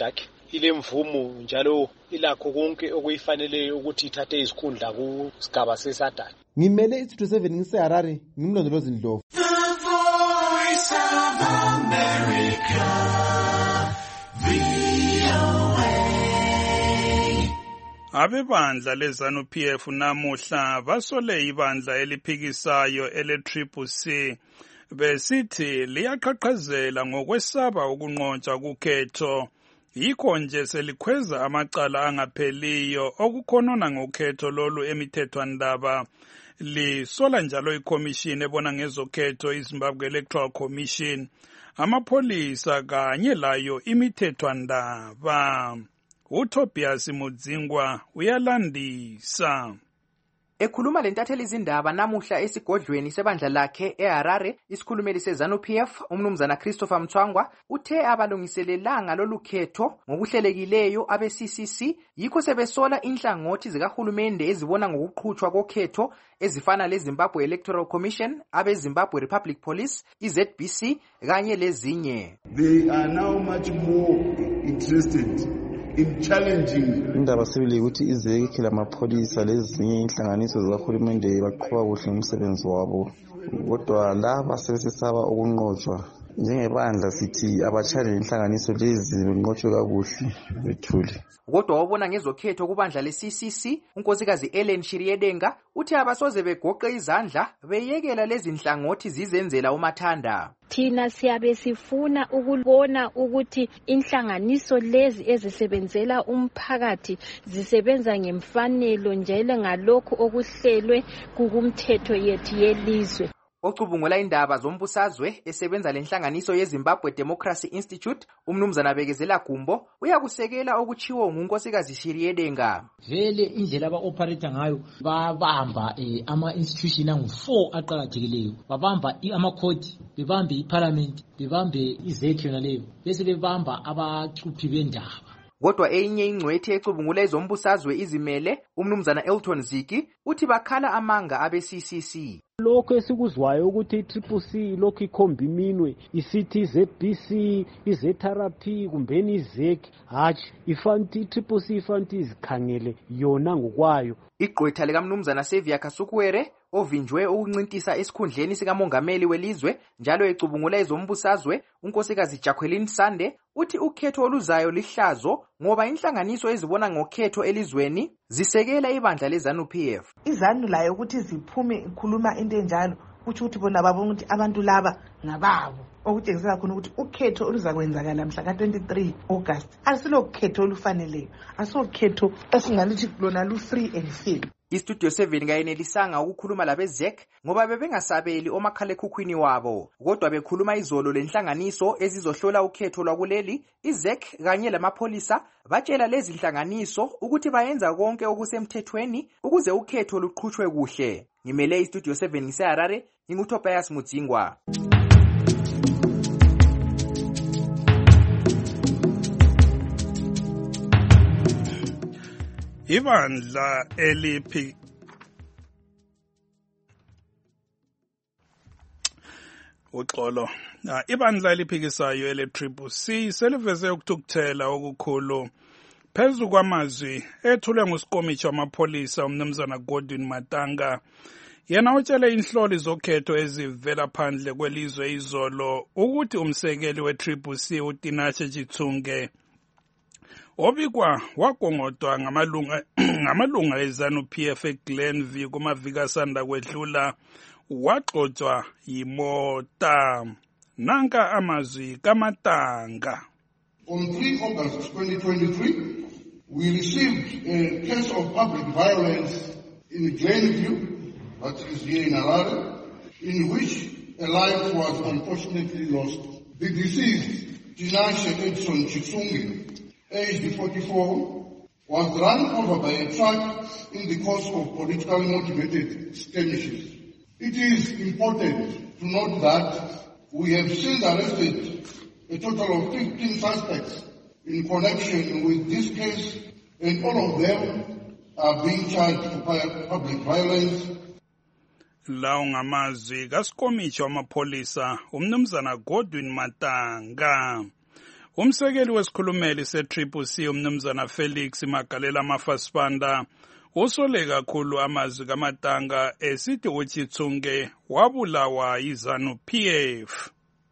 ile mvumo njalo ilakho konke okuyifanele ukuthi ithathe izikhundla kusigaba seSADC. Ngimele iStudio seven ngiseHarare, ngimlondolozi Ndlovu. Abebandla leZANU-P F namuhla basole ibandla eliphikisayo ele-Triple C besithi liyaqhaqhazela ngokwesaba ukunqotshwa kukhetho. Yikho nje selikhweza amacala angapheliyo okukhonona ngokhetho lolu emithethwandaba. Lisola njalo iCommission ebona ngezokhetho iZimbabwe Electoral Commission, amapholisa kanye layo imithethwandaba. uTobias Mudzingwa uyalandisa. Ekhuluma lentatheli izindaba namuhla esigodlweni sebandla lakhe eHarare, isikhulumeli seZANU-P F umnumzana Christopher Mchwangwa uthe abalungiselelanga lolu khetho ngokuhlelekileyo abe-C C C yikho sebesola inhlangothi zikahulumende ezibona ngokuqhutshwa kokhetho ezifana leZimbabwe Electoral Commission, abe-Zimbabwe Republic Police, i-Z B C kanye lezinye. They are now much more interested in challenging. Indaba sibili ukuthi izeki lamapholisa lezinye inhlanganiso zikahulumende baqhuba kuhle umsebenzi wabo, kodwa laba sebesesaba ukunqotshwa. Njengebandla sithi abachallenge inhlanganiso lezi benqotshwe kakuhle bethule. Kodwa wabona ngezokhetho kubandla le-C C C, unkosikazi Ellen Shiriedenga uthi abasoze begoqe izandla beyekela lezi nhlangothi zizenzela umathanda. Thina siyabe sifuna ukubona ukuthi inhlanganiso lezi ezisebenzela umphakathi zisebenza ngemfanelo njalo ngalokho okuhlelwe kukumthetho yethu yelizwe. Ocubungula indaba zombusazwe esebenza lenhlanganiso yeZimbabwe Democracy Institute, umnumzana Bekezela Gumbo uyakusekela okuchiwo ngunkosikazi Shiriedenga. Vele indlela aba-operate ngayo babamba eh, ama-institution angu four aqhakathekileyo. Babamba ama-court, bebambe iparliament, bebambe izekhe yona leyo, bese bebamba abacuphi bendaba. Kodwa enye ingcwethi ecubungula ezombusazwe izimele, umnumzana Elton Ziki uthi bakhala amanga abe-C C C. Lokho esikuzwayo ukuthi i-Triple C lokho ikhomba iminwe isithi i-Z B C, i-Z R P kumbeni i-Z E C, hatshi ifanti i-Triple C ifanti izikhangele yona ngokwayo. Igqwetha likamnumzana Sevia Kasukwere ovinjwe ukuncintisa esikhundleni sikamongameli welizwe njalo ecubungula ezombusazwe, unkosikazi Jacqueline Sande uthi ukhetho oluzayo lihlazo ngoba inhlanganiso ezibona ngokhetho elizweni zisekela ibandla leZANU-P F. iZANU layo ukuthi ziphume ikhuluma into enjalo uthi ukuthi bona babona ukuthi abantu laba ngababo, okutshengisela khona ukuthi ukhetho oluzakwenzakala mhla ka twenty-three August asilo khetho olufaneleyo, asokhetho esingalithi lona lu free and fair. iStudio seven kayenelisanga ukukhuluma labe-Z E C ngoba bebengasabeli omakhalekhukhwini wabo, kodwa bekhuluma izolo lenhlanganiso ezizohlola ukhetho lwakuleli, i-Z E C kanye lamapholisa batshela lezi nhlanganiso ukuthi bayenza konke okusemthethweni ukuze ukhetho luqhutshwe kuhle. Ngimele iStudio seven ngiseHarare, nginguTobias Mudzingwa. Ibandla eliphi uxolo ibandla eliphikisayo ele-Triple C seliveze ukuthukuthela okukhulu phezu kwamazwi ethulwe nguSikomishi wamapholisa umnumzana Godwin Matanga. Yena utshele inhloli zokhetho ezivela phandle kwelizwe izolo ukuthi umsekeli we-Triple C uTinashe Chitsunge obikwa wagongodwa ngamalunga ngamalunga eZANU-P F eGlenview kumaviki asanda kwedlula waxotswa yimota. Nanka amazwi kaMatanga. On three August twenty twenty-three, we received a case of public violence in Glenview, that is here in Harare, in which a life was unfortunately lost. The deceased, Tinashe Edson Chitsunge, aged forty-four, was run over by a truck in the course of politically motivated skirmishes. It is important to note that we have since arrested a total of fifteen suspects in connection with this case, and all of them are being charged for public violence. Lawo ngamazwi kaSikomishi wamapholisa umnumzana Godwin Matanga. Umsekeli wesikhulumeli se-Triple C umnumzana Felix Magalela Mafasibanda usole kakhulu amazwi kaMatanga esithi uChitsunge wabulawa yiZanu P F.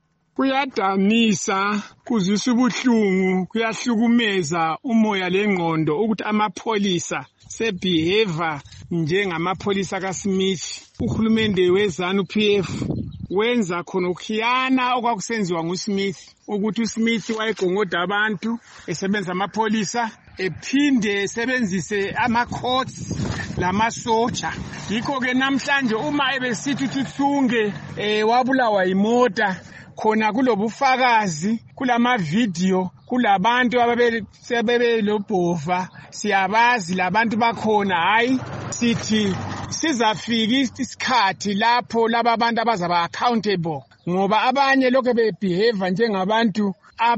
Kuyadanisa, kuzwisa ubuhlungu, kuyahlukumeza umoya lengqondo ukuthi amapholisa sebehave njengamapholisa kaSmith. Uhulumende weZanu P F wenza khona ukhiyana okwakusenziwa nguSmith ukuthi uSmith wayegongoda abantu esebenza amapholisa ephinde esebenzise ama-courts lamasoja. Yikho ke namhlanje uma ebesithi uChitsunge eh wabulawa imota khona kulobufakazi kulama video kulabantu ababesebebe lobhova siyabazi labantu bakhona hayi sithi sizafika isikhathi lapho laba bantu abazaba accountable ngoba abanye lokho bebehave njengabantu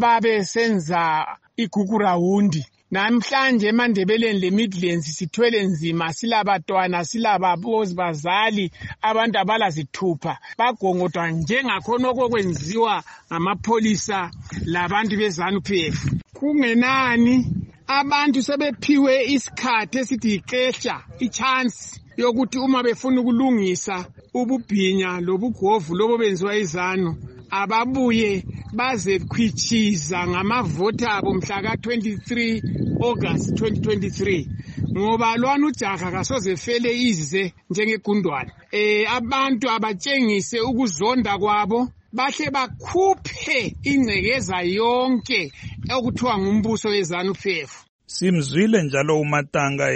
ababesenza igugurawundi. Namhlanje eMandebeleni le Midlands sithwele nzima silabatwana silababozi bazali abantu abalazithupha bagongodwa njengakhona okwenziwa ngamapholisa labantu beZanu P F. Kungenani abantu sebephiwe isikhathi esithi ikesha ichance yokuthi uma befuna ukulungisa ububhinya lobugovu lobo benziwa iZanu ababuye baze khwichiza ngamavota abo mhla ka twenty-three August twenty twenty-three ngoba lwana ujaha kasoze fele ize njengegundwane. Eh abantu abatshengise ukuzonda kwabo bahle bakhuphe ingcekeza yonke okuthiwa ngumbuso weZanu P F. Simzwile njalo uMatanga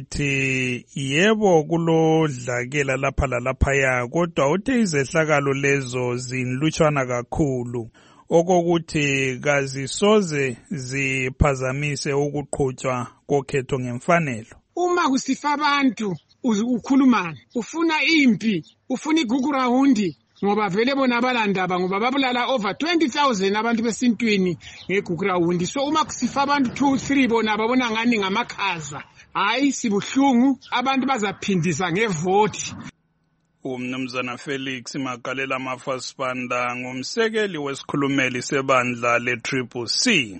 esithi yebo kulodlakela lapha lalaphaya kodwa uthe izehlakalo lezo zinlutshwana kakhulu okokuthi kazisoze ziphazamise ukuqhutshwa kokhetho ngemfanelo. Uma kusifa abantu ukhulumana ufuna impi ufuna igugurawundi ngoba vele bona abalandaba ngoba babulala over twenty thousand abantu besintwini ngegugurawundi. So uma kusifa abantu two three bona babona ngani ngamakhaza hayi sibuhlungu abantu bazaphindisa ngevoti. Umnumzana Felix Magalela Mafasibanda ngumsekeli wesikhulumeli sebandla le-Triple C.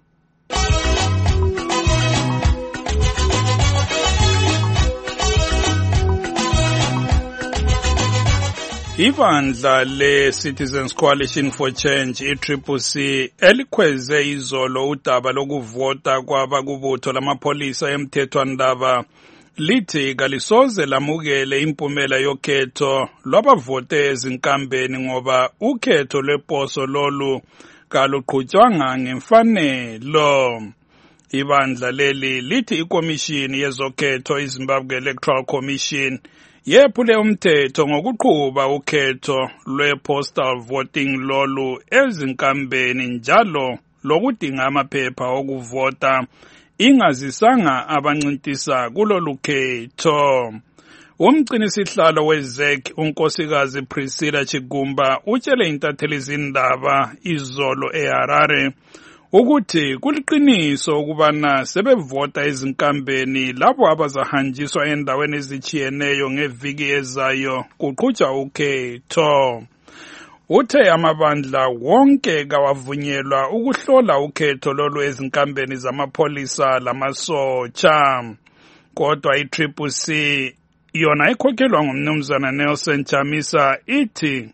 Ibandla le-Citizens Coalition for Change i-Triple C elikhweze izolo udaba lokuvota kwabakubutho lamapholisa emthethwandaba lithi kalisoze lamukele impumela yokhetho lwabavote ezinkambeni ngoba ukhetho lweposo lolu kaluqhutshwanga ngemfanelo. Ibandla leli lithi ikomishini yezokhetho iZimbabwe Electoral Commission yephule umthetho ngokuqhuba ukhetho lwe-postal voting lolu ezinkambeni njalo lokudinga amaphepha okuvota ingazisanga abancintisa kulolu khetho. Umgcinisihlalo we-Z E C unkosikazi Priscilla Chigumba utshele intatheli zindaba izolo eHarare ukuthi kuliqiniso ukubana sebevota ezinkambeni labo abazahanjiswa endaweni ezichiyeneyo ngeviki ezayo kuqhutshwa ukhetho. Uthe amabandla wonke kawavunyelwa ukuhlola ukhetho lolu ezinkambeni zamapholisa lamasotsha. Kodwa i-Triple C yona ikhokhelwa ngumnumzana Nelson Chamisa ithi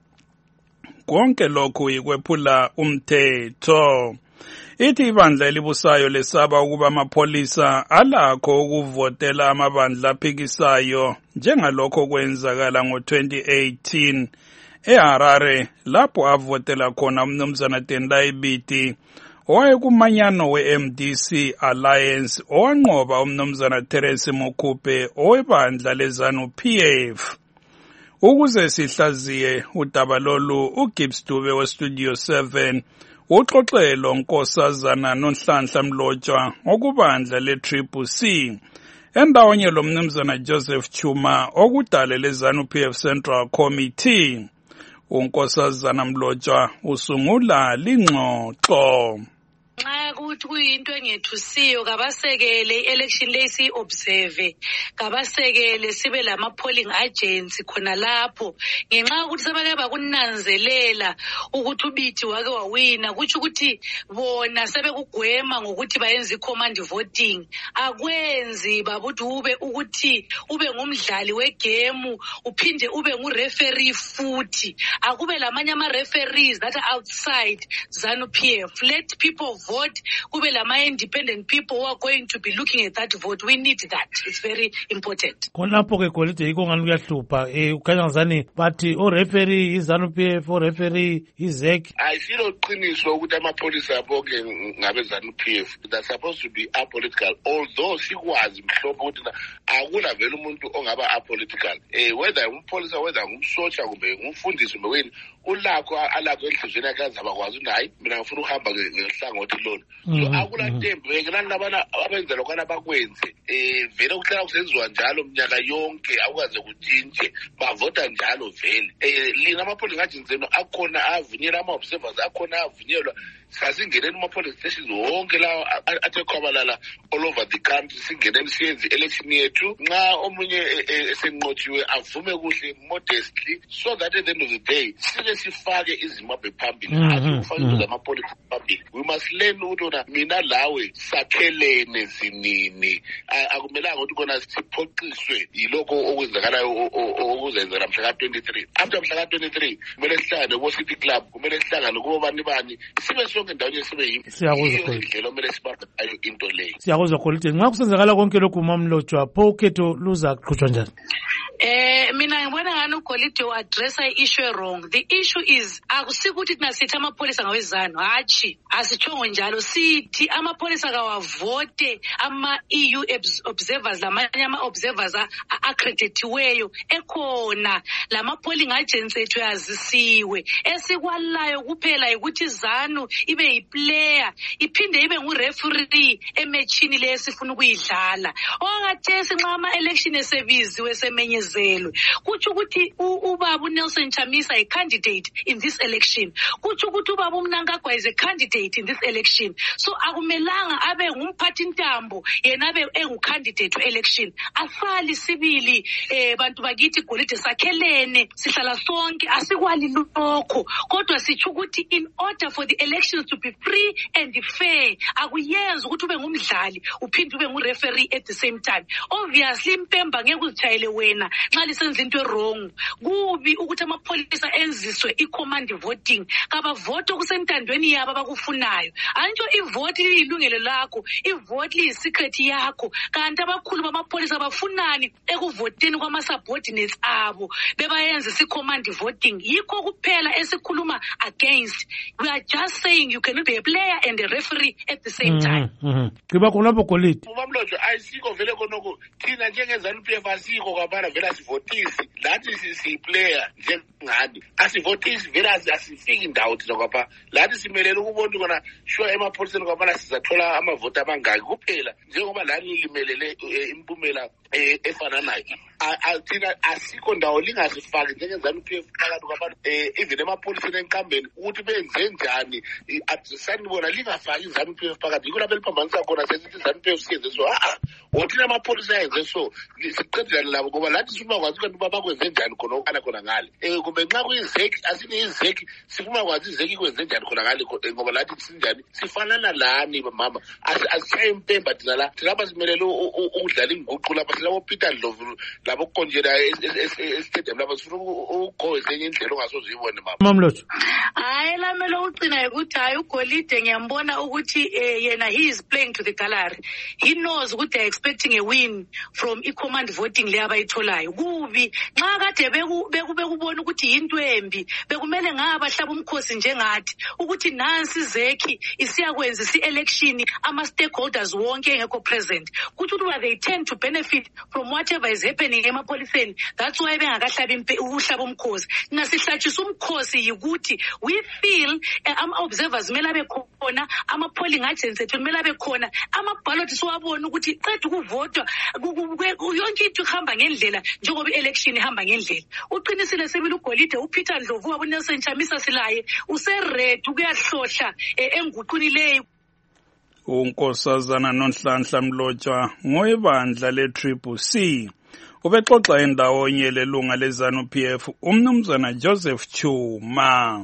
konke lokhu ikwephula umthetho. Ithi ibandla elibusayo lesaba ukuba amapholisa alakho ukuvotela amabandla aphikisayo njengalokho kwenzakala ngo twenty eighteen eHarare lapho avotela khona umnumzana Tendai Biti owayekumanyano we-M D C Alliance owanqoba umnumzana Terence Mokhupe owebandla leZanu P F. Ukuze sihlaziye udaba lolu uGibbs Dube weStudio seven uxoxelo nkosazana noNhlanhla Mlotshwa okubandla le-Triple C endawonye lo mnumzana Joseph Chuma okudale leZanu P F Central Committee. Unkosazana Mlotshwa usungula lingxoxo. nxa kuthi kuyinto engethusiyo kabasekele election leyi siyi-observe, kabasekele sibe lama-polling agents khona lapho, ngenxa yokuthi sebake bakunanzelela ukuthi ubithi wake wawina, kutsho ukuthi bona sebekugwema ngokuthi bayenze i-command voting. Akwenzi babuthi ube ukuthi ube ngumdlali wegame uphinde ube ngu-referee futhi. Akube lamanye ama-referees that are outside ZANU-P F. Let people vote, kube lama-independent people who are going to be looking at that vote. We need that. It's very important. Khonapho ke Golide yikho ngani kuyahlupha eh ukhanya ngazani bathi o referee iZANU-P F o referee iZEC. Ayisilo qiniso ukuthi amapholisa bonke ngabe ZANU-P F. They're supposed to be apolitical, although sikwazi mhlophe ukuthi akula vele umuntu ongaba apolitical. Eh whether umpolisa whether ngumsotsha kumbe ngumfundisi kumbe wena ulakho alakho enhlizweni yakhe azabakwazi nayi mina ngifuna ukuhamba ngehlangothi lona. So akula ntembe bekelana labana abenzela kwana bakwenze eh vele ukuhlala kusenziwa njalo minyaka yonke akwaze kutshintshe bavota njalo vele. Eh lina ama-polling agents akhona avunyelwa ama-observers akhona avunyelwa sasingeneni kuma-polling stations wonke lawo athe khwabalala all over the country singeneni siyenze election yethu nxa omunye esenqotshiwe avume kuhle modestly so that at the end of the day sike sifake izimbabwe phambili asifake izama-politics phambili. We must learn ukuthi ona mina lawe sakhelene zinini akumelanga ukuthi kona siphoqiswe yilokho okwenzakalayo okuzenzela mhla ka-twenty-three. After mhla ka-twenty-three kumele sihlangane ko-city club, kumele sihlangane kubobani bani sibe sonke ndawonye sibe yindlela okumele sibambe ngayo into leyo. Siyakuzwa Golide, nxa kusenzakala konke lokhu uMamlotshwa pho ukhetho luza qhutshwa njani? Eh mina ngibona ngani uGolide uaddressa i-issue wrong. The issue is akusikuthi thina sithi amapholisa ngawezanu, hatshi asitshongo njalo, sithi amapholisa kawavote ama-E U observers lamanye ama-observers accreditiweyo ekhona, lama-polling agents ethu yazisiwe. Esikwalayo kuphela ukuthi ZANU ibe yiplayer iphinde ibe ngu-referee ematchini le esifuna ukuyidlala. Okatesi nxa ama-election esebiziwe semenyezelwe kutsho ukuthi ubaba uNelson Chamisa a candidate in this election, kutsho ukuthi ubaba uMnangagwa is a candidate in this election. So akumelanga abe ngumphathi ntambo yena abe engu-candidate we-election. Asali sibili eh bantu bakithi Golide sakhelene sihlala sonke asikwali lokho, kodwa sitsho ukuthi in order for the elections to be free and fair akuyenzi ukuthi ube ngumdlali uphinde ube ngu-referee at the same time. Obviously impemba ngeke uzithayele wena nxa lisenza into wrong. Kubi ukuthi amapholisa enziswe i-command voting, kabavote okusentandweni yabo abakufunayo. Antsho ivoti liyilungelo lakho, ivoti liyi-secret yakho, kanti abakhulu bamapholisa bafunani ekuvoteni kwama-subordinates abo bebayenzisa i-command voting. Yikho kuphela esikhuluma against. We are just saying you cannot be a player and a referee at the same time. Qiba khonapho Golide. Umamlotshwa ayisiko vele khonoko thina njenge-ZANU-P F asiko kwabana vele asivotisi lathi siyiplayer njengani asivotisi vele asifiki ndawo thina kwapha lathi simelele ukubona kona sure emapholiseni kwabana sizathola amavoti amangaki kuphela njengoba lani limelele impumela efananayo. Thina asikho ndawo lingasifaki njenge-ZANU-P F phakathi kwabantu even emapholiseni enkambeni ukuthi benze njani sanibona lingafaki i-ZANU-P F phakathi. Yikho lapho eliphambanisa khona sesithi i-ZANU-P F siyenze so a-a othina amapholisa ayenze so siqedelani labo ngoba lathi sifuna kwazi kanti uba bakwenze njani khona okana khona ngale um kumbe nxa kuyizeki asine izeki sifuna kwazi izeki ikwenze njani khona ngale ngoba lathi sinjani sifanana lani mama asishaye impemba thina la thina lapha simelele ukudlala inguqu lapha silabo Peter Ndlovu labo konjela estadium lapha sifuna ukugoweza enye indlela ongasoze uyibone mama. Mamlotshwa hayi lamele ucina ukuthi hayi uGolide ngiyambona ukuthi yena he is playing to the gallery. He knows ukuthi they are expecting a win from i-command voting le abayitholayo. Kubi nxa kade bekubona ukuthi yinto embi bekumele ngabahlaba umkhosi njengathi ukuthi nansi izeki isiyakwenza isi-election ama-stakeholders wonke engekho present kuthi ukuthi they tend to benefit from whatever is happening emapholiseni. That's why bengakahlabi ukuhlaba umkhosi. Nasihlatshisa umkhosi yikuthi we feel ama-observers kumele abe khona, ama-polling agents ethu kumele abe khona, ama-ballot siwabona ukuthi qeda ukuvotwa yonke into ihamba ngendlela njengoba i-election ihamba ngendlela. Uqinisile sebile uGolide uPeter Ndlovu wabo uNelson Chamisa silaye useredi ukuyahlohla enguquni leyo unkosazana Nonhlanhla Mlotshwa ngoyebandla le-Triple C ubexoxa endawonye lelunga le-ZANU-P F umnumzana Joseph Chuma.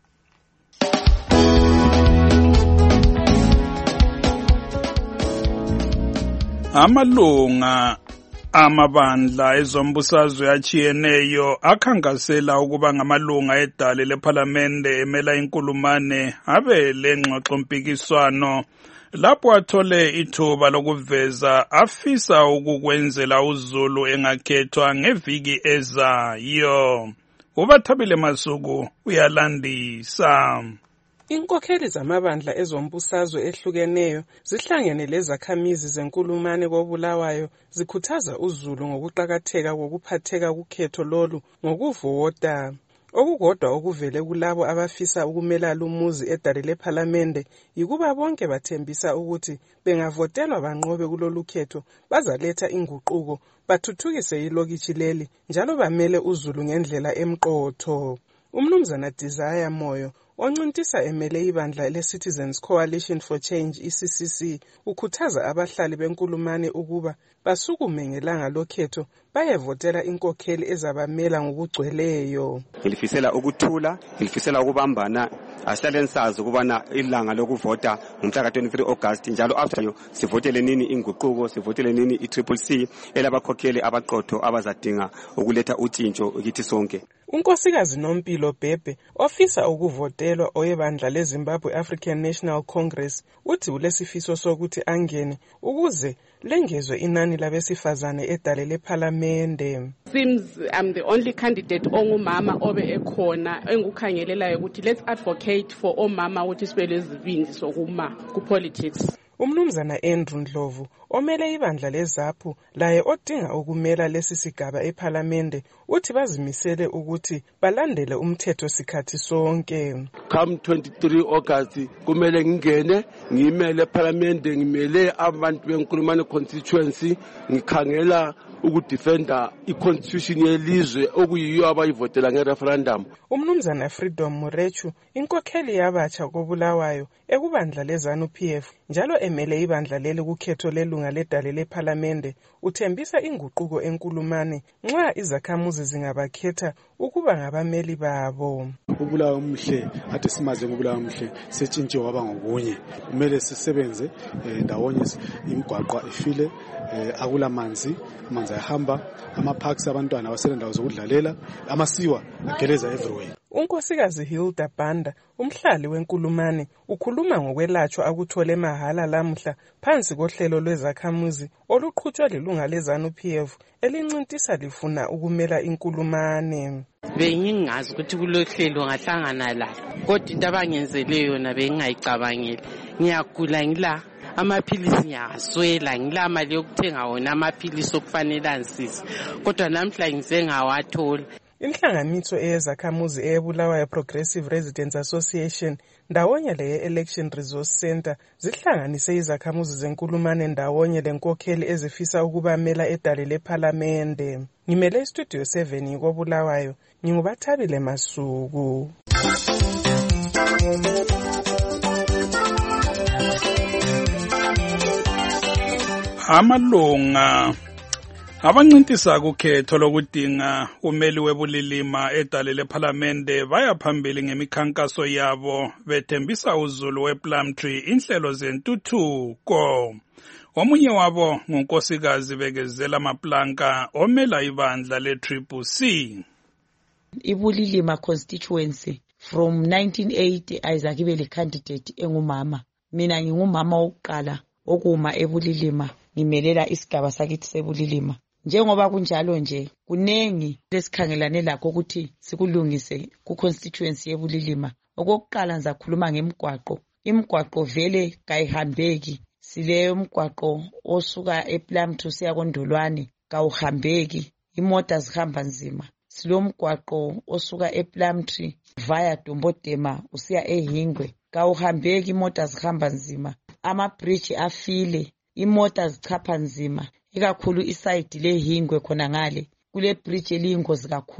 Amalunga amabandla ezombusazwe achiyeneyo akhangasela ukuba ngamalunga edale lephalamende emela inkulumane abe lengxoxo mpikiswano lapho athole ithuba lokuveza afisa ukukwenzela uZulu engakhethwa ngeviki ezayo. Ubathabile Masuku uyalandisa. Inkokheli zamabandla ezombusazwe ehlukeneyo zihlangene lezakhamizi zenkulumane koBulawayo zikhuthaza uZulu ngokuqhakatheka kokuphatheka kukhetho lolu ngokuvota. Okukodwa okuvele kulabo abafisa ukumela lumuzi edale lephalamende yikuba bonke bathembisa ukuthi bengavotelwa banqobe kulolu khetho bazaletha inguquko bathuthukise ilokishi leli njalo bamele uZulu ngendlela emqotho. Umnumzana Desire Moyo oncintisa emele ibandla le-Citizens Coalition for Change I C C C ukhuthaza abahlali benkulumane ukuba basukume ngelanga lokhetho bayevotela inkokheli ezabamela ngokugcweleyo. Ngilifisela ukuthula, ngilifisela ukubambana, asihlale sazi ukubana ilanga lokuvota ngomhla ka twenty-three August njalo after sivotele nini inguquko, sivotele nini i-Triple C elabakhokheli abaqotho abazadinga ukuletha utshintsho kithi sonke. Unkosikazi Nompilo Bhebhe ofisa ukuvotelwa oyebandla leZimbabwe African National Congress uthi ulesifiso sokuthi angene ukuze lengezwe inani labesifazane edale lephalamende. Seems I'm the only candidate ongumama obe ekhona engukhangelelayo ukuthi let's advocate for omama ukuthi sibele izibindi sokuma ku politics. Umnumzana Andrew Ndlovu omele ibandla leZAPU laye odinga ukumela lesi sigaba ephalamende uthi bazimisele ukuthi balandele umthetho sikhathi sonke. Come twenty-three August kumele ngingene ngimele ephalamende ngimele abantu benkulumane constituency ngikhangela ukudefenda i-constitution yelizwe okuyiyo abayivotela nge-referendum. Umnumzana Freedom Murechu inkokheli yabatsha koBulawayo ekubandla leZANU-P F njalo emele ibandla leli kukhetho lelunga ledale lephalamende uthembisa inguquko enkulumane nxa izakhamuzi zingabakhetha ukuba ngabameli babo. uBulawayo umhle ade simaze ngoBulawayo umhle setshintshe waba ngokunye kumele sisebenze ndawonye imigwaqo ifile akula manzi amanzi ayahamba ama-parks abantwana abasele ndawo zokudlalela amasiwa ageleza everywhere. Unkosikazi Hilda Banda umhlali wenkulumane ukhuluma ngokwelatshwa akuthole mahala lamhla phansi kohlelo lwezakhamuzi oluqhutshwa lilunga leZANU-P F elincintisa lifuna ukumela inkulumane. Bengingazi ukuthi kulohlelo ngahlangana lalo kodwa into abangenzeleyo yona bengingayicabangeli. Ngiyagula ngila amaphilisi ngiyaswela ngila mali yokuthenga wona amaphilisi okufanele ansise kodwa namhla ngize ngawathola. Inhlanganiso eyezakhamuzi eyeBulawayo Progressive Residents Association ndawonye le Election Resource Center zihlanganise izakhamuzi zenkulumane ndawonye lenkokheli ezifisa ukubamela edale lephalamende. Ngimele istudio seven koBulawayo ngingubathabile Masuku. Amalunga abancintisa kukhetho lokudinga umeli webulilima edale lephalamende baya phambili ngemikhankaso yabo bethembisa uZulu wePlumtree inhlelo zentuthuko. Omunye wabo ngunkosikazi Bekezela Maplanka omela ibandla le-Triple C. Ibulilima constituency from nineteen eighty Isaac ibe le candidate engumama. Mina ngingumama wokuqala okuma ebulilima ngimelela isigaba sakithi sebulilima. Njengoba kunjalo nje kunengi lesikhangelane lakho ukuthi sikulungise ku constituency yebulilima. Okokuqala ngizakhuluma ngemigwaqo. Imigwaqo vele kayihambeki. Sile umgwaqo osuka ePlumtree siya koNdolwane kawuhambeki. Imota zihamba nzima. Sile umgwaqo osuka ePlumtree via Dombodema usiya eHingwe kawuhambeki, imota zihamba nzima. Ama bridge afile, imota zichapha nzima. Ikakhulu iside leHingwe khona ngale kule bridge eliyingozi kakhulu.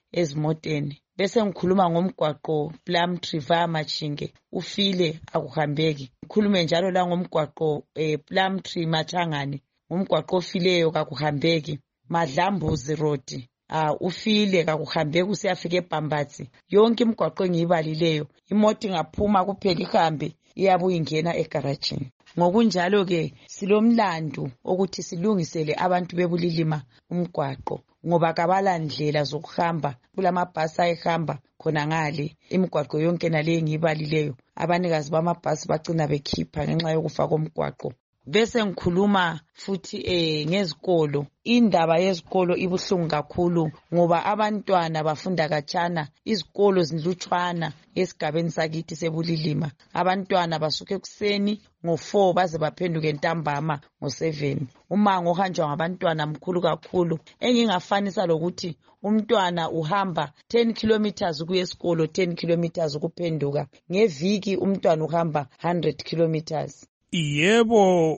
ezimoteni. Bese ngikhuluma ngomgwaqo Plumtree via Machinge ufile akuhambeki. Ngikhulume njalo la ngomgwaqo eh, Plumtree Machangane umgwaqo ofileyo kakuhambeki. Madlambuzi Road ah uh, ufile kakuhambeki usiyafika eBhambatsi. Yonke imigwaqo engiyibalileyo imoto ingaphuma kuphela ihambe iyabuya ingena egaragini. Ngokunjalo ke silomlando ukuthi silungisele abantu bebulilima umgwaqo ngoba kabala ndlela zokuhamba kulamabhasi ayihamba khona ngale imigwaqo yonke nale ngiyibalileyo abanikazi bamabhasi bagcina bekhipha ngenxa yokufa komgwaqo. Bese ngikhuluma futhi eh ngezikolo. Indaba yezikolo ibuhlungu kakhulu ngoba abantwana bafunda kachana, izikolo zinlutshwana esigabeni sakithi sebulilima. Abantwana basuke ekuseni ngo four baze baphenduke ntambama ngo seven. Umango ohanjwa ngabantwana mkhulu kakhulu. Engingafanisa lokuthi umntwana uhamba ten kilometers kuye esikolo, ten kilometers ukuphenduka. Ngeviki umntwana uhamba one hundred kilometers. Yebo,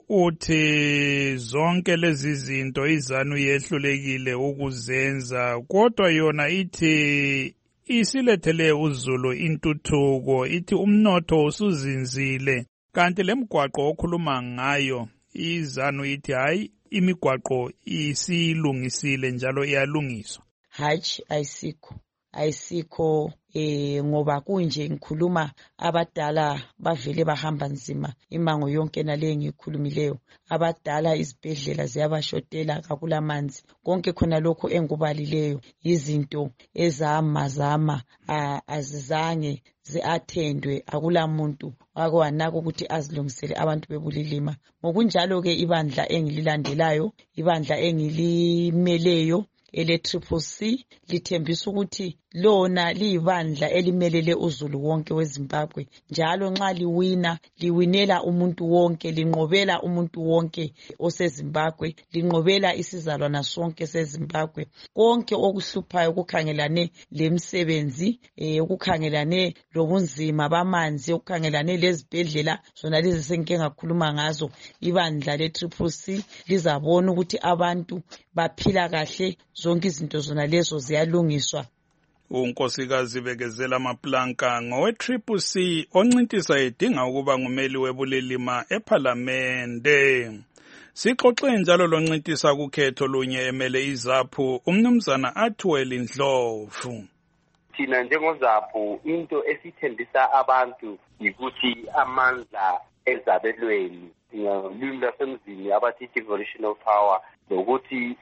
uthi zonke lezi zinto izanu yehlulekile ukuzenza, kodwa yona ithi isilethele uZulu intuthuko, ithi umnotho usuzinzile. Kanti lemigwaqo okhuluma ngayo izanu ithi hayi imigwaqo isilungisile njalo iyalungiswa. Hayi ayisikho. Ayisikho eh ngoba kunje ngikhuluma abadala bavele bahamba nzima imango yonke nale ngikhulumileyo. Abadala izibhedlela ziyabashotela kakulamanzi. Konke khona lokho engubalileyo izinto ezamazama azizange ziathendwe, akulamuntu akwanaka ukuthi azilungisele abantu bebulilima. Ngokunjalo ke ibandla engililandelayo, ibandla engilimeleyo ele Triple C lithembisa ukuthi lona liyibandla elimelele uZulu wonke weZimbabwe. Njalo nxa liwina liwinela umuntu wonke, linqobela umuntu wonke oseZimbabwe, linqobela isizalwana sonke seZimbabwe. Konke okuhluphayo ukukhangelane lemsebenzi, eh ukukhangelane lobunzima bamanzi, ukukhangelane lezibhedlela zona lezi senke ngakhuluma ngazo, ibandla le Triple C lizabona ukuthi abantu baphila kahle, zonke izinto zona lezo ziyalungiswa. unkosikazi Bekezela Maplanka ngowe-Triple C oncintisa edinga ukuba ngumeli webulilima ephalamende. Sixoxe njalo loncintisa kukhetho lunye emele iZAPU umnumzana Atwell Ndlovu. Thina njengoZAPU into esithembisa abantu ukuthi amandla ezabelweni ngolimi lwasemzini abathi devolution of power lokuthi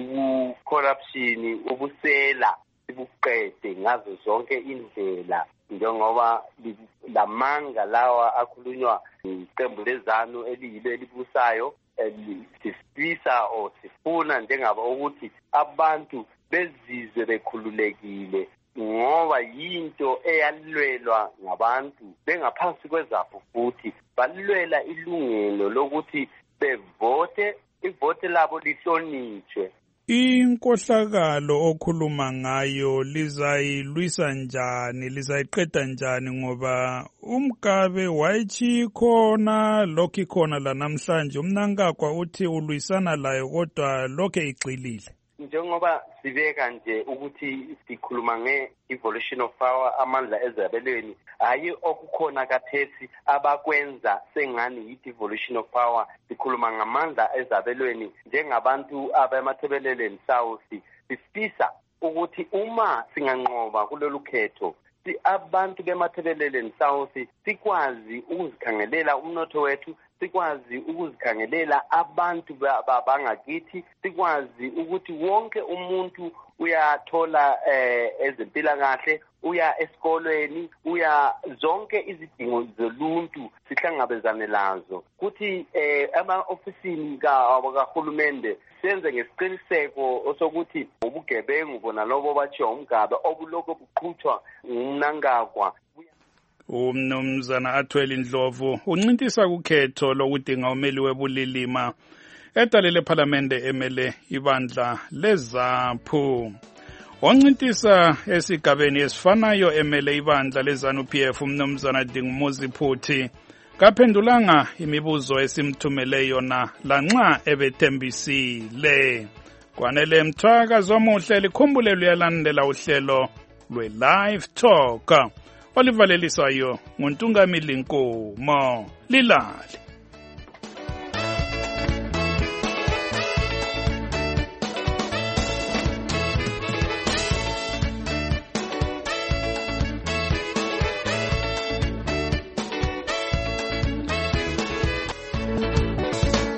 u-corruption ubusela ibuqede ngazo zonke indlela njengoba lamanga lawa akhulunywa iqembu lezanu eliyilo elibusayo sifisa o sifuna njengaba ukuthi abantu bezizwe bekhululekile ngoba yinto eyalwelwa ngabantu bengaphansi kweZAPU futhi balwela ilungelo lokuthi bevote ivote labo lihlonitshwe. Inkohlakalo okhuluma ngayo lizayilwisa njani, lizayiqeda njani ngoba uMgabe wayichikhona lokho ikhona la namhlanje, umnankagwa uthi ulwisana layo kodwa lokho igxilile. Njengoba sibeka nje ukuthi sikhuluma nge-evolution of power amandla ezabelweni, hayi okukhona kathesi abakwenza sengani yi-devolution of power. Sikhuluma ngamandla ezabelweni njengabantu abemathebeleleni South, sifisa ukuthi uma singanqoba kulolu khetho abantu bemathebeleleni South sikwazi ukuzikhangelela umnotho wethu, sikwazi ukuzikhangelela abantu bangakithi, sikwazi ukuthi wonke umuntu uyathola eh, ezempilakahle, uya esikolweni, uya zonke izidingo zoluntu sihlangabezane lazo. Kuthi eh, ama-ofisini kahulumende senze ngesiqiniseko sokuthi ubugebengu bona lobo batshiwo uMgabe obuloko buqhutshwa ngumnankagwa. Umnumzana Atwell Ndlovu uncintisa kukhetho lokudinga umeli webulilima edalele ephalamende emele ibandla leZAPU. Oncintisa esigabeni esifanayo emele ibandla leZANU-P F umnumzana Dingumuzi Phuthi kaphendulanga imibuzo esimthumele yona lanxa ebethembisile. Kwanele mthakazi omuhle likhumbule luyalandela uhlelo lwe-Live Talk olivaleliswayo nguNtungamili Nkomo. Lilale.